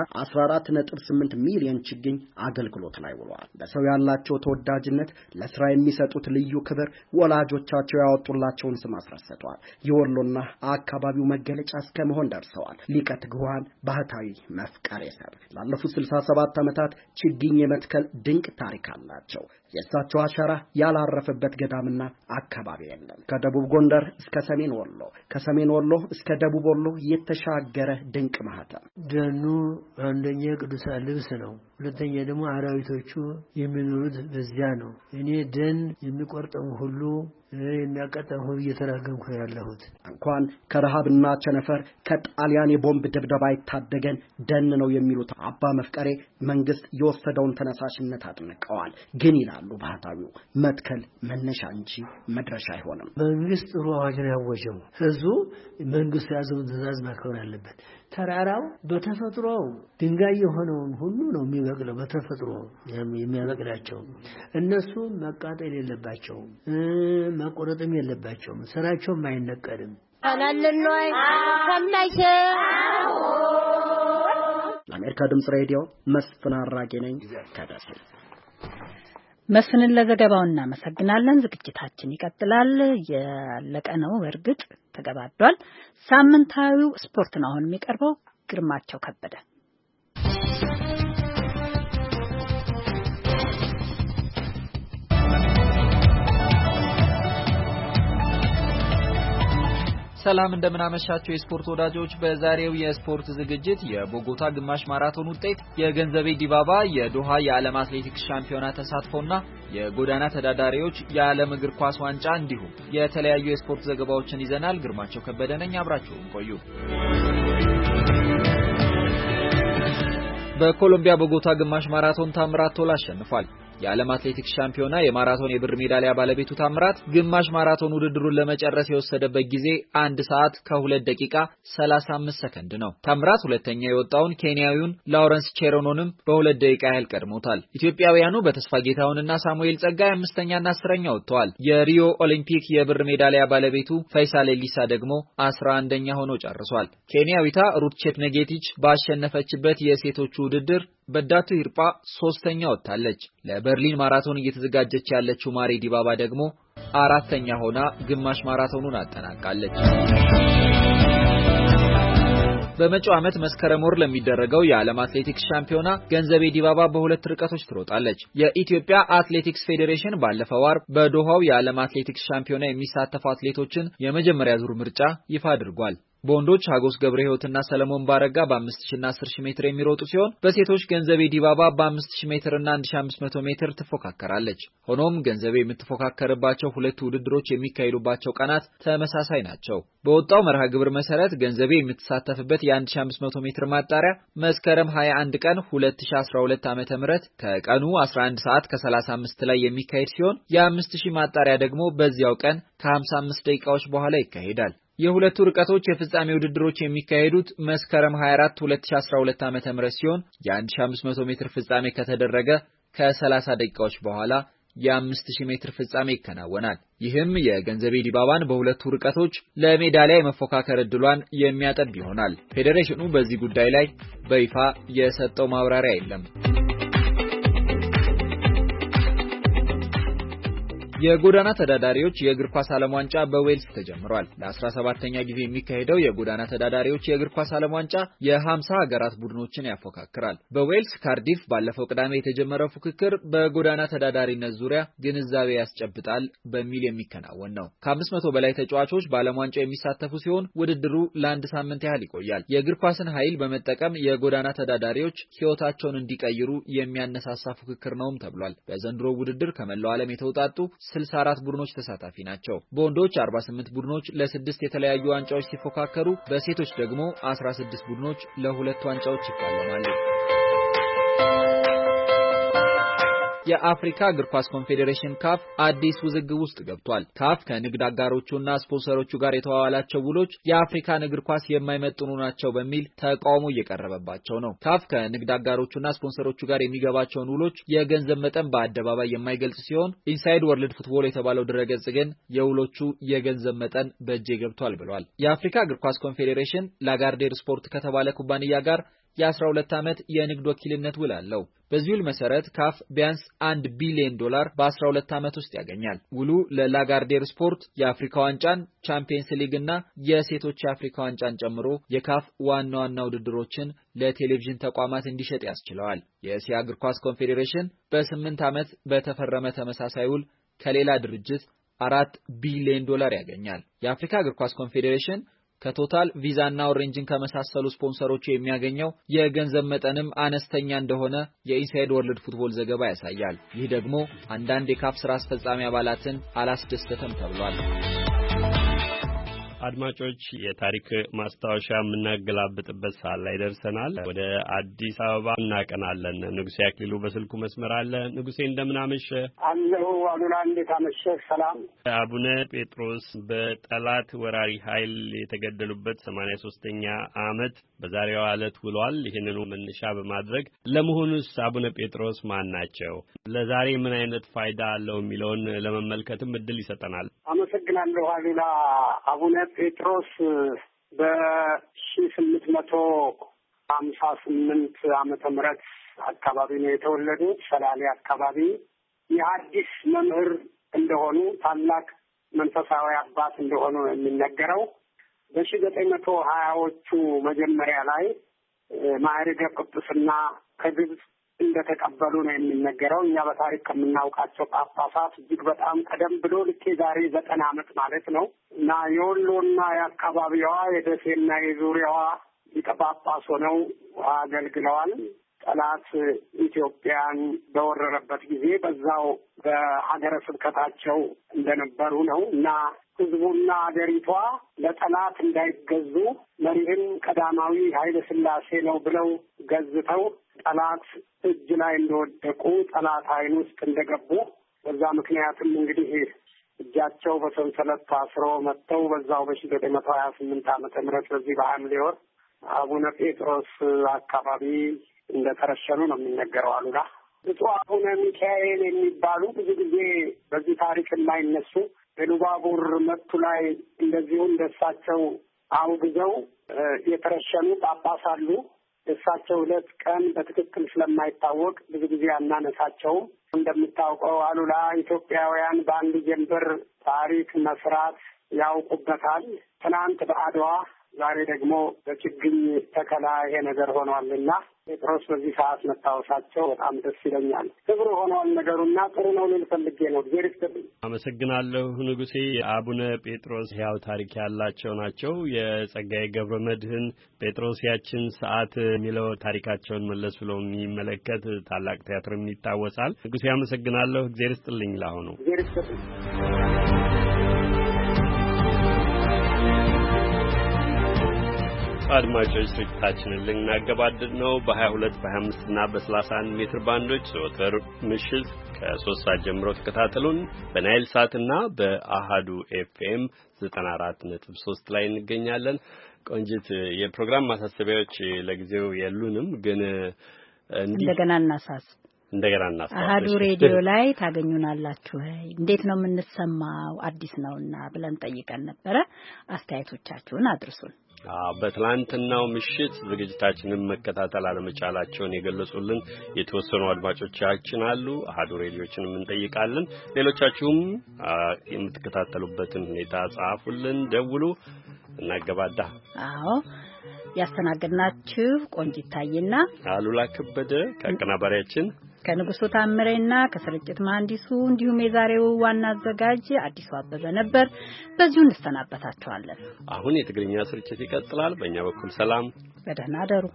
14.8 ሚሊዮን ችግኝ አገልግሎት ላይ ውሏል። በሰው ያላቸው ተወዳጅነት ለስራ የሚሰጡት ልዩ ክብር ወላጆቻቸው ያወጡላቸውን ስም አስረስተዋል። የወሎና አካባቢው መገለጫ እስከመሆን ደርሰዋል። ሊቀ ትጉሃን ባህታዊ መፍቀሬ ሰብ ላለፉት 67 ዓመታት ችግኝ የመትከል ድንቅ ታሪክ አላቸው። የእሳቸው አሻራ ያላረፈበት ገዳምና አካባቢ የለም። ከደቡብ ጎንደር እስከ ሰሜን ወሎ፣ ከሰሜን ወሎ እስከ ደቡብ ወሎ የተሻገረ ድንቅ ማህተም። ደኑ አንደኛ ቅዱሳን ልብስ ነው፣ ሁለተኛ ደግሞ አራዊቶቹ የሚኖሩት በዚያ ነው። እኔ ደን የሚቆርጠው ሁሉ የሚያቀጣው ሁሉ እየተራገምኩ ያለሁት እንኳን ከረሃብና ቸነፈር ከጣሊያን የቦምብ ድብደባ ይታደገን ደን ነው የሚሉት አባ መፍቀሬ መንግስት የወሰደውን ተነሳሽነት አድንቀዋል። ግን ይላሉ ባህታዊው መትከል መነሻ እንጂ መድረሻ አይሆንም። መንግስት ጥሩ አዋጅ ነው ያወጀው። ህዝቡ መንግስት ያዘውን ትዕዛዝ ማክበር አለበት። ተራራው በተፈጥሮ ድንጋይ የሆነውን ሁሉ ነው የሚበቅለው። በተፈጥሮ የሚያበቅላቸው እነሱ መቃጠል የለባቸው መቆረጥም የለባቸው። ስራቸው አይነቀልም። አናለንዋይ ሰምናይሽ ለአሜሪካ ድምጽ ሬዲዮ መስፍን አራጌ ነኝ ከደሴ። መስፍንን ለዘገባው እናመሰግናለን። ዝግጅታችን ይቀጥላል። ያለቀ ነው፣ በእርግጥ ተገባዷል። ሳምንታዊው ስፖርት ነው አሁን የሚቀርበው። ግርማቸው ከበደ ሰላም እንደምናመሻችሁ የስፖርት ወዳጆች። በዛሬው የስፖርት ዝግጅት የቦጎታ ግማሽ ማራቶን ውጤት፣ የገንዘቤ ዲባባ የዶሃ የዓለም አትሌቲክስ ሻምፒዮና ተሳትፎና የጎዳና ተዳዳሪዎች የዓለም እግር ኳስ ዋንጫ እንዲሁም የተለያዩ የስፖርት ዘገባዎችን ይዘናል። ግርማቸው ከበደ ነኝ፣ አብራችሁን ቆዩ። በኮሎምቢያ ቦጎታ ግማሽ ማራቶን ታምራት ቶላ አሸንፏል። የዓለም አትሌቲክስ ሻምፒዮና የማራቶን የብር ሜዳሊያ ባለቤቱ ታምራት ግማሽ ማራቶን ውድድሩን ለመጨረስ የወሰደበት ጊዜ 1 ሰዓት ከ2 ደቂቃ 35 ሰከንድ ነው። ታምራት ሁለተኛ የወጣውን ኬንያዊውን ላውረንስ ቼሮኖንም በ2 ደቂቃ ያህል ቀድሞታል። ኢትዮጵያውያኑ በተስፋ ጌታውንና ሳሙኤል ጸጋይ 5ኛና 10ኛ ወጥተዋል። የሪዮ ኦሊምፒክ የብር ሜዳሊያ ባለቤቱ ፈይሳል ኤሊሳ ደግሞ 11ኛ ሆኖ ጨርሷል። ኬንያዊቷ ሩት ቼፕኔጌቲች ባሸነፈችበት የሴቶቹ ውድድር በዳቱ ይርጳ 3ኛ ወጣለች። ለበርሊን ማራቶን እየተዘጋጀች ያለችው ማሪ ዲባባ ደግሞ 4ኛ ሆና ግማሽ ማራቶኑን አጠናቃለች። በመጪው ዓመት መስከረም ወር ለሚደረገው የዓለም አትሌቲክስ ሻምፒዮና ገንዘቤ ዲባባ በሁለት ርቀቶች ትሮጣለች። የኢትዮጵያ አትሌቲክስ ፌዴሬሽን ባለፈው ወር በዶሃው የዓለም አትሌቲክስ ሻምፒዮና የሚሳተፉ አትሌቶችን የመጀመሪያ ዙር ምርጫ ይፋ አድርጓል። በወንዶች ሀጎስ ገብረ ሕይወትና ሰለሞን ባረጋ በ5000 እና 10000 ሜትር የሚሮጡ ሲሆን በሴቶች ገንዘቤ ዲባባ በ5000 ሜትር እና 1500 ሜትር ትፎካከራለች። ሆኖም ገንዘቤ የምትፎካከርባቸው ሁለቱ ውድድሮች የሚካሄዱባቸው ቀናት ተመሳሳይ ናቸው። በወጣው መርሃ ግብር መሰረት ገንዘቤ የምትሳተፍበት የ1500 ሜትር ማጣሪያ መስከረም 21 ቀን 2012 ዓ.ም ከቀኑ 11 ሰዓት ከ35 ላይ የሚካሄድ ሲሆን የ5000 ማጣሪያ ደግሞ በዚያው ቀን ከ55 ደቂቃዎች በኋላ ይካሄዳል። የሁለቱ ርቀቶች የፍጻሜ ውድድሮች የሚካሄዱት መስከረም 24 2012 ዓ.ም ሲሆን የ1500 ሜትር ፍጻሜ ከተደረገ ከ30 ደቂቃዎች በኋላ የ5000 ሜትር ፍጻሜ ይከናወናል። ይህም የገንዘቤ ዲባባን በሁለቱ ርቀቶች ለሜዳሊያ የመፎካከር እድሏን የሚያጠብ ይሆናል። ፌዴሬሽኑ በዚህ ጉዳይ ላይ በይፋ የሰጠው ማብራሪያ የለም። የጎዳና ተዳዳሪዎች የእግር ኳስ ዓለም ዋንጫ በዌልስ ተጀምሯል። ለ17ኛ ጊዜ የሚካሄደው የጎዳና ተዳዳሪዎች የእግር ኳስ ዓለም ዋንጫ የ50 ሀገራት ቡድኖችን ያፎካክራል። በዌልስ ካርዲፍ ባለፈው ቅዳሜ የተጀመረው ፉክክር በጎዳና ተዳዳሪነት ዙሪያ ግንዛቤ ያስጨብጣል በሚል የሚከናወን ነው። ከ500 በላይ ተጫዋቾች በዓለም ዋንጫ የሚሳተፉ ሲሆን ውድድሩ ለአንድ ሳምንት ያህል ይቆያል። የእግር ኳስን ኃይል በመጠቀም የጎዳና ተዳዳሪዎች ሕይወታቸውን እንዲቀይሩ የሚያነሳሳ ፉክክር ነውም ተብሏል። በዘንድሮ ውድድር ከመላው ዓለም የተውጣጡ 64 ቡድኖች ተሳታፊ ናቸው። በወንዶች 48 ቡድኖች ለ6 የተለያዩ ዋንጫዎች ሲፎካከሩ በሴቶች ደግሞ 16 ቡድኖች ለ2 ዋንጫዎች ይፋለማሉ። የአፍሪካ እግር ኳስ ኮንፌዴሬሽን ካፍ አዲስ ውዝግብ ውስጥ ገብቷል። ካፍ ከንግድ አጋሮቹና ስፖንሰሮቹ ጋር የተዋዋላቸው ውሎች የአፍሪካን እግር ኳስ የማይመጥኑ ናቸው በሚል ተቃውሞ እየቀረበባቸው ነው። ካፍ ከንግድ አጋሮቹና ስፖንሰሮቹ ጋር የሚገባቸውን ውሎች የገንዘብ መጠን በአደባባይ የማይገልጽ ሲሆን ኢንሳይድ ወርልድ ፉትቦል የተባለው ድረገጽ ግን የውሎቹ የገንዘብ መጠን በእጄ ገብቷል ብሏል። የአፍሪካ እግር ኳስ ኮንፌዴሬሽን ላጋርዴር ስፖርት ከተባለ ኩባንያ ጋር የ12 ዓመት የንግድ ወኪልነት ውል አለው። በዚህ ውል መሰረት ካፍ ቢያንስ $1 ቢሊዮን በ12 ዓመት ውስጥ ያገኛል። ውሉ ለላጋርዴር ስፖርት የአፍሪካ ዋንጫን፣ ቻምፒየንስ ሊግ እና የሴቶች የአፍሪካ ዋንጫን ጨምሮ የካፍ ዋና ውድድሮችን ለቴሌቪዥን ተቋማት እንዲሸጥ ያስችለዋል። የእስያ እግር ኳስ ኮንፌዴሬሽን በ8 ዓመት በተፈረመ ተመሳሳይ ውል ከሌላ ድርጅት $4 ቢሊዮን ያገኛል። የአፍሪካ እግር ኳስ ኮንፌዴሬሽን ከቶታል ቪዛና ኦሬንጅን ከመሳሰሉ ስፖንሰሮቹ የሚያገኘው የገንዘብ መጠንም አነስተኛ እንደሆነ የኢንሳይድ ወርልድ ፉትቦል ዘገባ ያሳያል። ይህ ደግሞ አንዳንድ የካፍ ስራ አስፈጻሚ አባላትን አላስደሰተም ተብሏል። አድማጮች የታሪክ ማስታወሻ የምናገላብጥበት ሰዓት ላይ ደርሰናል። ወደ አዲስ አበባ እናቀናለን። ንጉሴ አክሊሉ በስልኩ መስመር አለ። ንጉሴ እንደምን አመሸ? አለሁ አሉላ፣ እንዴት አመሸህ? ሰላም። አቡነ ጴጥሮስ በጠላት ወራሪ ኃይል የተገደሉበት 83ኛ ዓመት በዛሬው ዕለት ውሏል። ይህንኑ መነሻ በማድረግ ለመሆኑስ አቡነ ጴጥሮስ ማን ናቸው? ለዛሬ ምን አይነት ፋይዳ አለው የሚለውን ለመመልከትም እድል ይሰጠናል። አመሰግናለሁ አሉላ። አቡነ ጴጥሮስ በ1858 ዓመተ ምህረት አካባቢ ነው የተወለዱት። ሰላሌ አካባቢ የሐዲስ መምህር እንደሆኑ ታላቅ መንፈሳዊ አባት እንደሆኑ የሚነገረው በ1920ዎቹ መጀመሪያ ላይ ማዕረገ ጵጵስና ከግብጽ እንደተቀበሉ ነው የሚነገረው። እኛ በታሪክ ከምናውቃቸው ጳጳሳት እጅግ በጣም ቀደም ብሎ ልክ ዛሬ 90 ዓመት ማለት ነው እና የወሎና የአካባቢዋ የደሴና የዙሪያዋ ሊቀ ጳጳስ ሆነው አገልግለዋል። ጠላት ኢትዮጵያን በወረረበት ጊዜ በዛው በሀገረ ስብከታቸው እንደነበሩ ነው እና ሕዝቡና ሀገሪቷ ለጠላት እንዳይገዙ መሪህም ቀዳማዊ ኃይለ ሥላሴ ነው ብለው ገዝተው ጠላት እጅ ላይ እንደወደቁ ጠላት ኃይል ውስጥ እንደገቡ በዛ ምክንያትም እንግዲህ እጃቸው በሰንሰለት ታስሮ መጥተው በዛው በ1928 ዓመተ ምህረት በዚህ በሐምሌ ወር አቡነ ጴጥሮስ አካባቢ እንደተረሸኑ ነው የሚነገረው አሉላ። ብፁዕ አቡነ ሚካኤል የሚባሉ ብዙ ጊዜ በዚህ ታሪክ የማይነሱ በሉባቡር መቱ ላይ እንደዚሁ እንደሳቸው አውግዘው የተረሸኑ ጳጳስ አሉ። እሳቸው ዕለት ቀን በትክክል ስለማይታወቅ ብዙ ጊዜ አናነሳቸውም። እንደምታውቀው አሉላ ኢትዮጵያውያን በአንድ ጀንበር ታሪክ መስራት ያውቁበታል። ትናንት በአድዋ ዛሬ ደግሞ በችግኝ ተከላ ይሄ ነገር ሆኗልና ጴጥሮስ በዚህ ሰዓት መታወሳቸው በጣም ደስ ይለኛል። ክብር ሆኗል ነገሩና ጥሩ ነው ልል ፈልጌ ነው። እግዚአብሔር ይስጥልኝ። አመሰግናለሁ ንጉሴ። አቡነ ጴጥሮስ ሕያው ታሪክ ያላቸው ናቸው። የጸጋዬ ገብረ መድኅን ጴጥሮስ ያችን ሰዓት የሚለው ታሪካቸውን መለስ ብሎ የሚመለከት ታላቅ ቲያትርም ይታወሳል። ንጉሴ አመሰግናለሁ። እግዚአብሔር ይስጥልኝ። ለአሁኑ እግዚአብሔር ይስጥልኝ። አድማጮች ስርጭታችንን ልናገባድድ ነው። በ22 በ25 እና በ31 ሜትር ባንዶች ዘወትር ምሽት ከ3 ሰዓት ጀምሮ ተከታተሉን። በናይል ሳትና በአሃዱ ኤፍኤም 94.3 ላይ እንገኛለን። ቆንጂት፣ የፕሮግራም ማሳሰቢያዎች ለጊዜው የሉንም፣ ግን እንደገና እናሳስብ። አሃዱ ሬዲዮ ላይ ታገኙናላችሁ። እንዴት ነው የምንሰማው? አዲስ ነውና ብለን ጠይቀን ነበረ። አስተያየቶቻችሁን አድርሱን። በትላንትናው ምሽት ዝግጅታችንን መከታተል አለመቻላቸውን የገለጹልን የተወሰኑ አድማጮቻችን አሉ። አሃዱ ሬዲዮችንም እንጠይቃለን። ሌሎቻችሁም የምትከታተሉበትን ሁኔታ ጻፉልን፣ ደውሉ። እናገባዳ። አዎ፣ ያስተናገድናችሁ ቆንጂት ታዬና አሉላ ከበደ ከአቀናባሪያችን ከንጉሱ ታምሬና ከስርጭት መሐንዲሱ እንዲሁም የዛሬው ዋና አዘጋጅ አዲሱ አበበ ነበር። በዚሁ እንሰናበታችኋለን። አሁን የትግርኛ ስርጭት ይቀጥላል። በእኛ በኩል ሰላም፣ በደህና አደሩ።